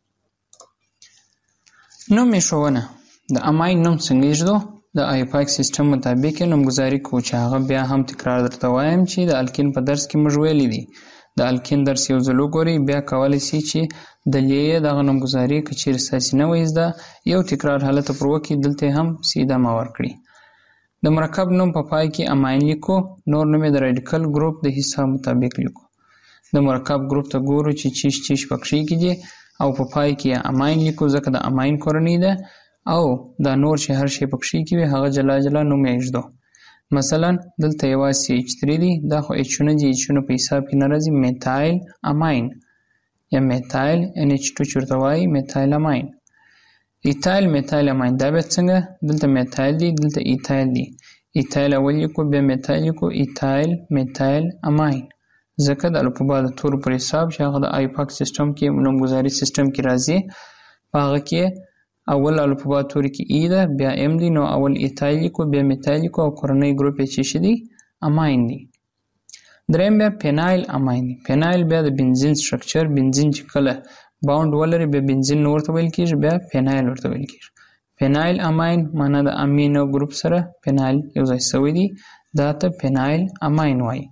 نوم ایښودنه د اماین نوم څنګه ایږدو؟ د آیوپاک سیستم مطابق نومګذاري کوو چې هغه بیا هم تکرار درته وایم چې د الکین په درس کې موږ ویلي دي. د الکین درس یو ځل وګورئ بیا کولی سي چې دلیه یې دغه نومګذاري که چیرې ستاسې نه وي زده یو تکرار حالت پر وکړي دلته هم سیده ما ورکړي. د مرکب نوم په پای کې اماین لیکو، نور نوم یې د راډیکل ګروپ د حساب مطابق لیکو. د مرکب ګروپ ته ګورو چې چیش چیش پکښې کې دي او په پای کې اماین لیکو ځکه د اماین کورنۍ ده او دا نور چې هر شی پکښې کې وي هغه جلا جلا نوم یې ایږدو. مثلا دلته یوازې سی ایچ تھری دي، دا خو ایچونه دي، ایچونه په حساب کې نه راځي. میتایل اماین یا میتایل ان ایچ ټو چې ورته وایي میتایل اماین. ایتایل میتایل اماین دا بیا څنګه؟ دلته میتایل دي دلته ایتایل دي، ایتایل اول لیکو بیا میتایل لیکو، ایتایل میتایل اماین ځکه د الفبا د تورو پر حساب چې هغه د آیوپاک سیستم کې نومګذاري سیستم کې راځي په هغه کې اول الفبا توري کې ای ده بیا ام دي، نو اول ایتایل لیکو بیا میتایل لیکو او کورنۍ ګروپ یې چې دي اماین دي. دریم بیا پینایل اماین دي. پینایل بیا د بنزین سټرکچر، بنزین چې کله باوند ولري بیا بنزین نور ورته ویل کېږي بیا پینایل ورته ویل کېږي. پینایل اماین معنا د امینو ګروپ سره پینایل یو ځای شوی دي دا ته پینایل اماین وایي.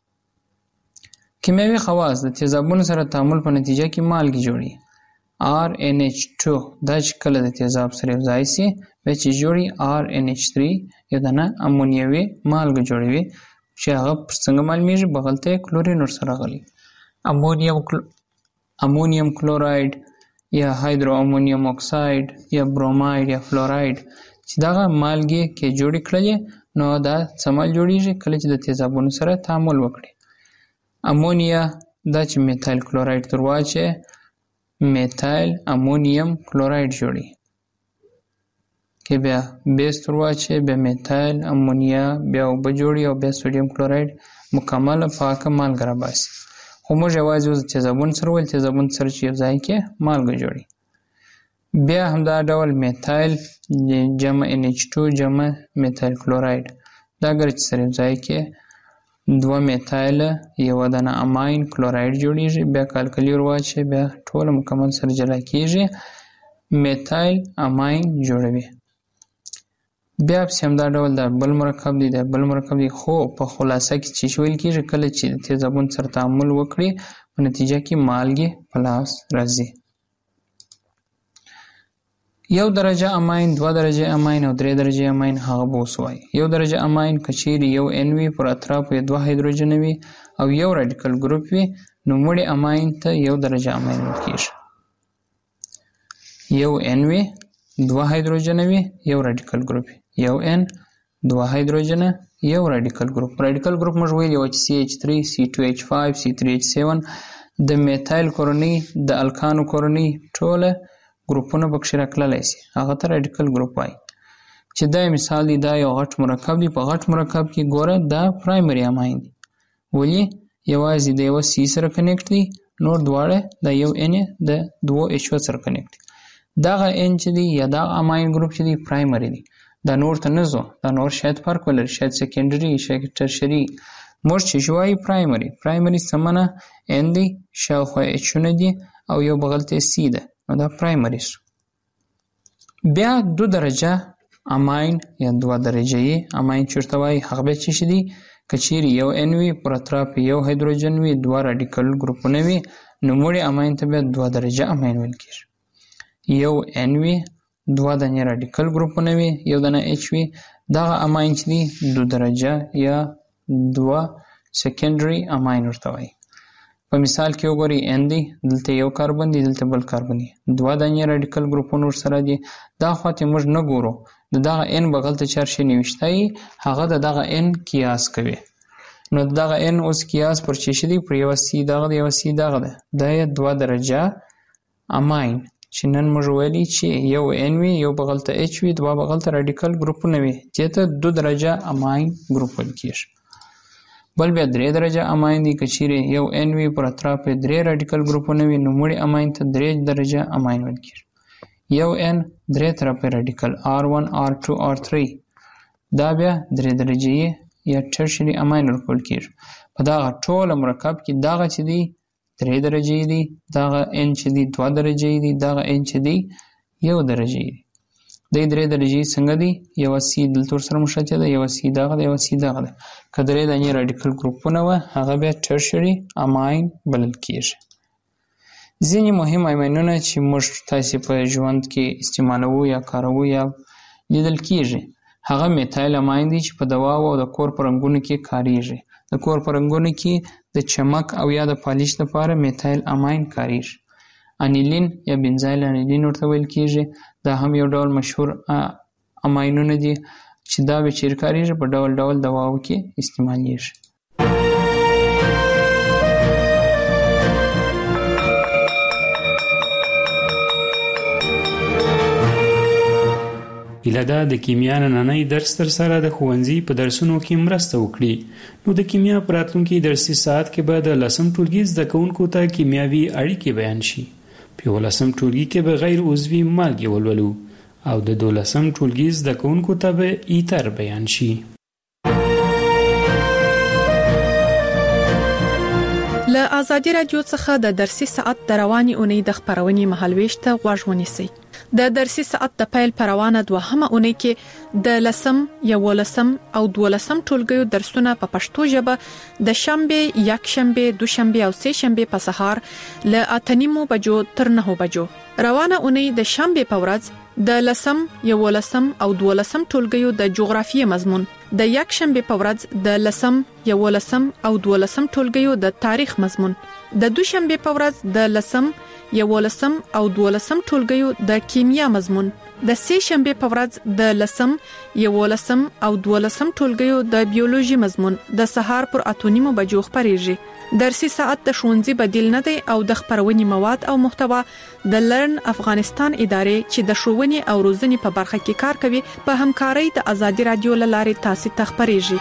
کیمیاوي خواص د تیزابونو سره تعامل په نتیجه کې مالګې جوړي. آر ان ایچ ټو دا چې کله د تیزاب سره یو ځای سي بیا چې جوړي آر ان ایچ تھری یو دانه امونیوي مالګه جوړوي چې هغه څنګه معلومیږي بغل ته کلورین ورسره غلي. امونیم کل... امونیم کلوراید یا هایدرو امونیم اکساید یا بروماید یا فلوراید چې دغه مالګې کې جوړې کړلې نو دا څه مال جوړیږي کله چې د تیزابونو سره تعامل وکړي. امونیا دا چې میتایل کلوراید تر واچي میتایل امونیم کلوراید جوړي کې بیا بیس تر واچي بیا میتایل امونیا بیا اوبه جوړي او بیا سوډیم کلوراید مکمل پاکه مالګه راباسي. خو موږ یوازې اوس تیزابون سره ویل تیزابون سره چې یو ځای کې مالګه جوړي. بیا همدا ډول میتایل جمع ان ایچ ټو جمع میتایل کلوراید دا اگر چې سره یو ځای کې دوه میتایل یو دانه اماین کلوراید جوړیږي بیا کالکلی ور واچي بیا ټول مکمل سره جلا کیږي میتایل اماین جوړوي. بیا په همدا ډول دا بل مرکب دی دا بل مرکب دی خو په خلاصه کې چې ویل کیږي کله چې تیزابون سره تعامل وکړي په نتیجه کې مالګې په لاس راځي. یو درجه اماین، دوه درجه اماین او درې درجه اماین هغه به وسوای. یو درجه اماین کچیر یو ان وی پر اطراف یې دوه هایدروجن وي او یو رادیکل ګروپ وي نو مړی اماین ته یو درجه اماین ویل کیږي. یو ان وی دوه هایدروجن وي یو رادیکل ګروپ یو ان دوه هایدروجن یو رادیکل ګروپ. رادیکل ګروپ موږ ویل یو سی ایچ تھری سی ټو ایچ فایو سی تھری ایچ سیون د میتایل کورنۍ د الکانو کورنۍ ټوله ګروپونه پکښې راکړلی سي هغه ته رادیکل ګروپ وایي. چې دا مثال دی دا یو غټ مرکب دی په غټ مرکب کې ګوره دا پرایمري اماین دی ولې یوازې د یوه سی سره کنیکټ دی نور دواړه د یو ان د دوو ایچو سره کنیکټ دی. دغه ان چې دی یا دغه اماین ګروپ چې دی پرایمري دی دا نور ته نه ځو دا نور شاید فرق ولري شاید سیکنډري شاید ټرشري موږ چې شوایي پرایمري پرایمري سمنه ان دی شاوخوا ایچونه دي او یو بغل ته سی ده نو دا پرایمري سو. بیا دو درجه اماین یا دوه درجه اماین چورته وایي هغه بیا چې دي که چیرې یو ان وي پر اطراف یو هایدروجن وي دوه رادیکل ګروپونه وي نو مړی اماین ته بیا دوه درجه اماین ویل کېږي. یو ان وي دوه دانې رادیکل ګروپونه وي یو دانه ایچ وي دغه اماین چې دي دو درجه یا دوه سیکنډري اماین ورته وایي. په مثال کې وګورئ ان دی دلته یو کاربن دی دلته بل کاربن دی دوه دانې رادیکل ګروپونه ورسره دي دا خواته موږ نه ګورو د دغه ان بغل ته چار شی نوشته هغه د دغه ان قیاس کوي نو دغه ان اوس قیاس پر چی شي دی پر یو سی دغه یو سی دغه ده دا دوه درجه اماین چې نن موږ ویلي چې یو ان وي یو بغل ته اچ وي دوه بغل ته راډیکل ګروپونه وي دې ته دو درجه اماین ګروپ ویل کېږي. بل بیا درې درجه اماین دي که چیرې یو ان وي پر اطراف یې درې راډیکل ګروپونه وي نو مړي اماین ته درې درجه اماین ویل کېږي. یو ان درې طرفه راډیکل آر ون آر ټو آر تھری دا بیا درې درجه یا ټرشري اماین ورکول کېږي. په دغه ټوله مرکب کې دغه چې دی درې درجې دي دغه ان چې دی دوه درجې دي دغه ان چې دی یو درجې دي. د درې درجې څنګه دي یو سی دلته سره مشابه ده یو سی دغه ده یو سی دغه ده. که درې دانې راډیکل ګروپونه وه هغه بیا ټرشري اماین بلل کېږي. ځینې مهم اماینونه چې موږ تاسې په ژوند کې استعمالوو یا کاروو یا لیدل کېږي هغه میتایل اماین دي چې په دواو او د کور په رنګونو کې کاریږي. د کور په رنګونو کې د چمک او یا د پالیش لپاره میتایل اماین کاریږي. انیلین یا بنزایل انیلین ورته ویل کېږي. دا هم یو ډول مشهور اماینونه دي چې دا به چیرې کاریږي په ډول ډول دواو کې استعمالیږي. هیله ده د کیمیا نننی درس تر سره د ښوونځي په درسونو کې مرسته وکړي. نو د کیمیا په راتلونکي درسي ساعت کې به د لسم ټولګي زده کوونکو ته کیمیاوي اړیکې بیان شي. په یولسم ټولګي کې به غیر عضوي مالګې ولولو او د دولسم ټولګي زده کوونکو ته به ایتر بیان شي. له ازادي رادیو څخه د درسي ساعت د رواني اونۍ د خبرونې مهالويش ته غوږ ونیسئ. د درسي ساعت د پیل پروانه دوهمه اونۍ کې د لسم یولسم او دولسم ټولګیو درسونه په پښتو ژبه د شنبه یکشنبه دوشنبه او سه شنبه په سهار له اتنیمو بجو تر نهو بجو. روانه اونۍ د شنبه په ورځ د لسم یولسم او دولسم ټولګیو د جغرافیې مضمون د یکشنبه په ورځ د لسم یولسم او دولسم ټولګیو د تاریخ مضمون د دوشنبه په ورځ د لسم یولسم او دولسم ټولګیو د کیمیا مضمون د سه شنبه په ورځ د لسم یولسم او دولسم ټولګیو د بیولوژي مضمون د سهار پر اتونیمو بجو خبريږي. درسي ساعت د ښوونځي بدیل نه دی او د خبرونې مواد او محتوا د لرن افغانستان ادارې چې د ښوونې او روزنې په برخه کې کار کوي په همکارۍ د ازادي رادیو لارې تاسو ته خبريږي.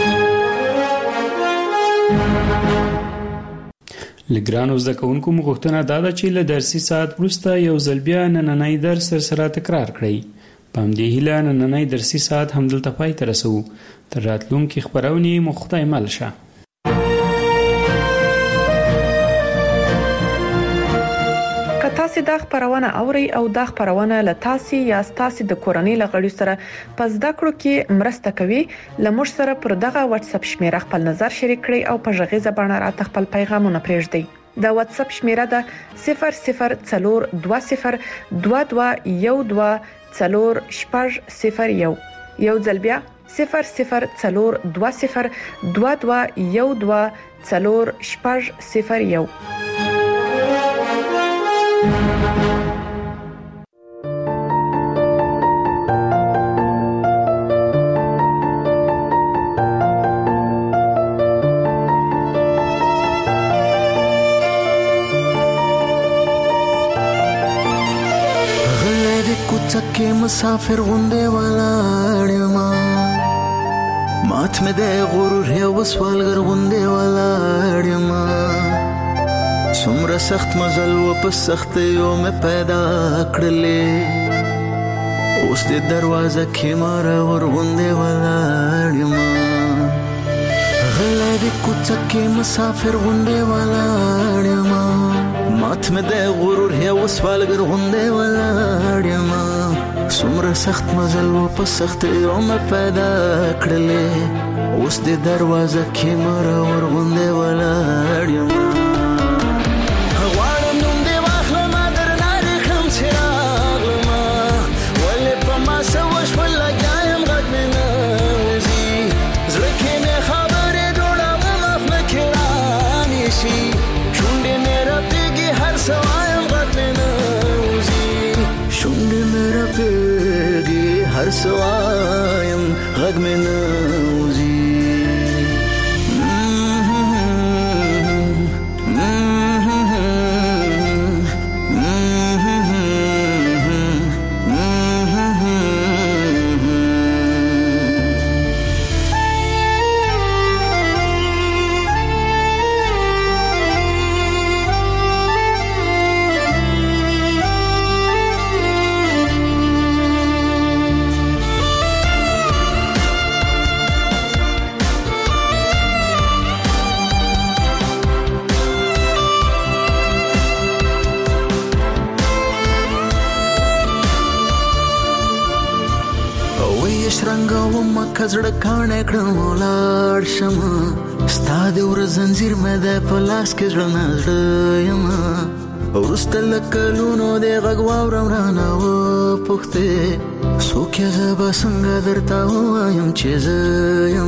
لګرانو زده کوونکو مغوښتنه دا ده چې له درسي ساعت وروسته یو ځل بیا نننی درس سره تکرار کړئ. په همدې هیله نننی درسي ساعت همدلته پای ته رسوو. تر راتلونکي خبرونې مو خدای مل شه. که تاسو دا خبرونه اوري او دا خبرونه له تاسو یا تاسو د کورنۍ لغړی سره پس د کړو کې مرسته کوي لمر سره پر دغه واتس اپ شمیره خپل نظر شریک کړئ او په ژغه باندې را خپل پیغامونه پرېږدئ. د واتس اپ شمیره ده صفر صفر څلور دوه صفر دوه دوه یو دوه څلور شپږ صفر یو یو ځل بیا صفر صفر څلور دوه صفر دوه دوه یو دوه څلور شپږ صفر یو. چکه مسافر غونډه ولاړ ما مات مې د غرور یو وسوالګر غونډه ولاړ ما څومره سخت مزل و په سخت یو مې پیدا کړلې اوس د دروازه کې مار ور غونډه ولاړ ما غلا دې کوڅه مسافر غونډه ولاړ ما مات مې د غرور یو وسوالګر غونډه ولاړ ما څومره سخت مزل و په سخت یو مې پیدا کړلې اوس د دروازه کې مار ور غونډه ولاړ ما غواړم نوم دې واخلم در لارې خم څراغ ما ولې په ما سوش ولا ګایم غږ مې نه وځي زړه کې مې خبرې جوړوم اف مې کړانې شي شونډې مې رپېږي هر څه وایم غږ مې نه وځي شونډې مې رپېږي هر څه وایم غږ مې نه وځي Mm-hmm. شمه کزړه کانه کړم ولاړ شمه ستا د ور زنجیر مې د پلاس کې ځړ نظر یما ورستل کلونو د غږ واورم رانه و پخته سوکه زبا څنګه درته وایم چې زه یم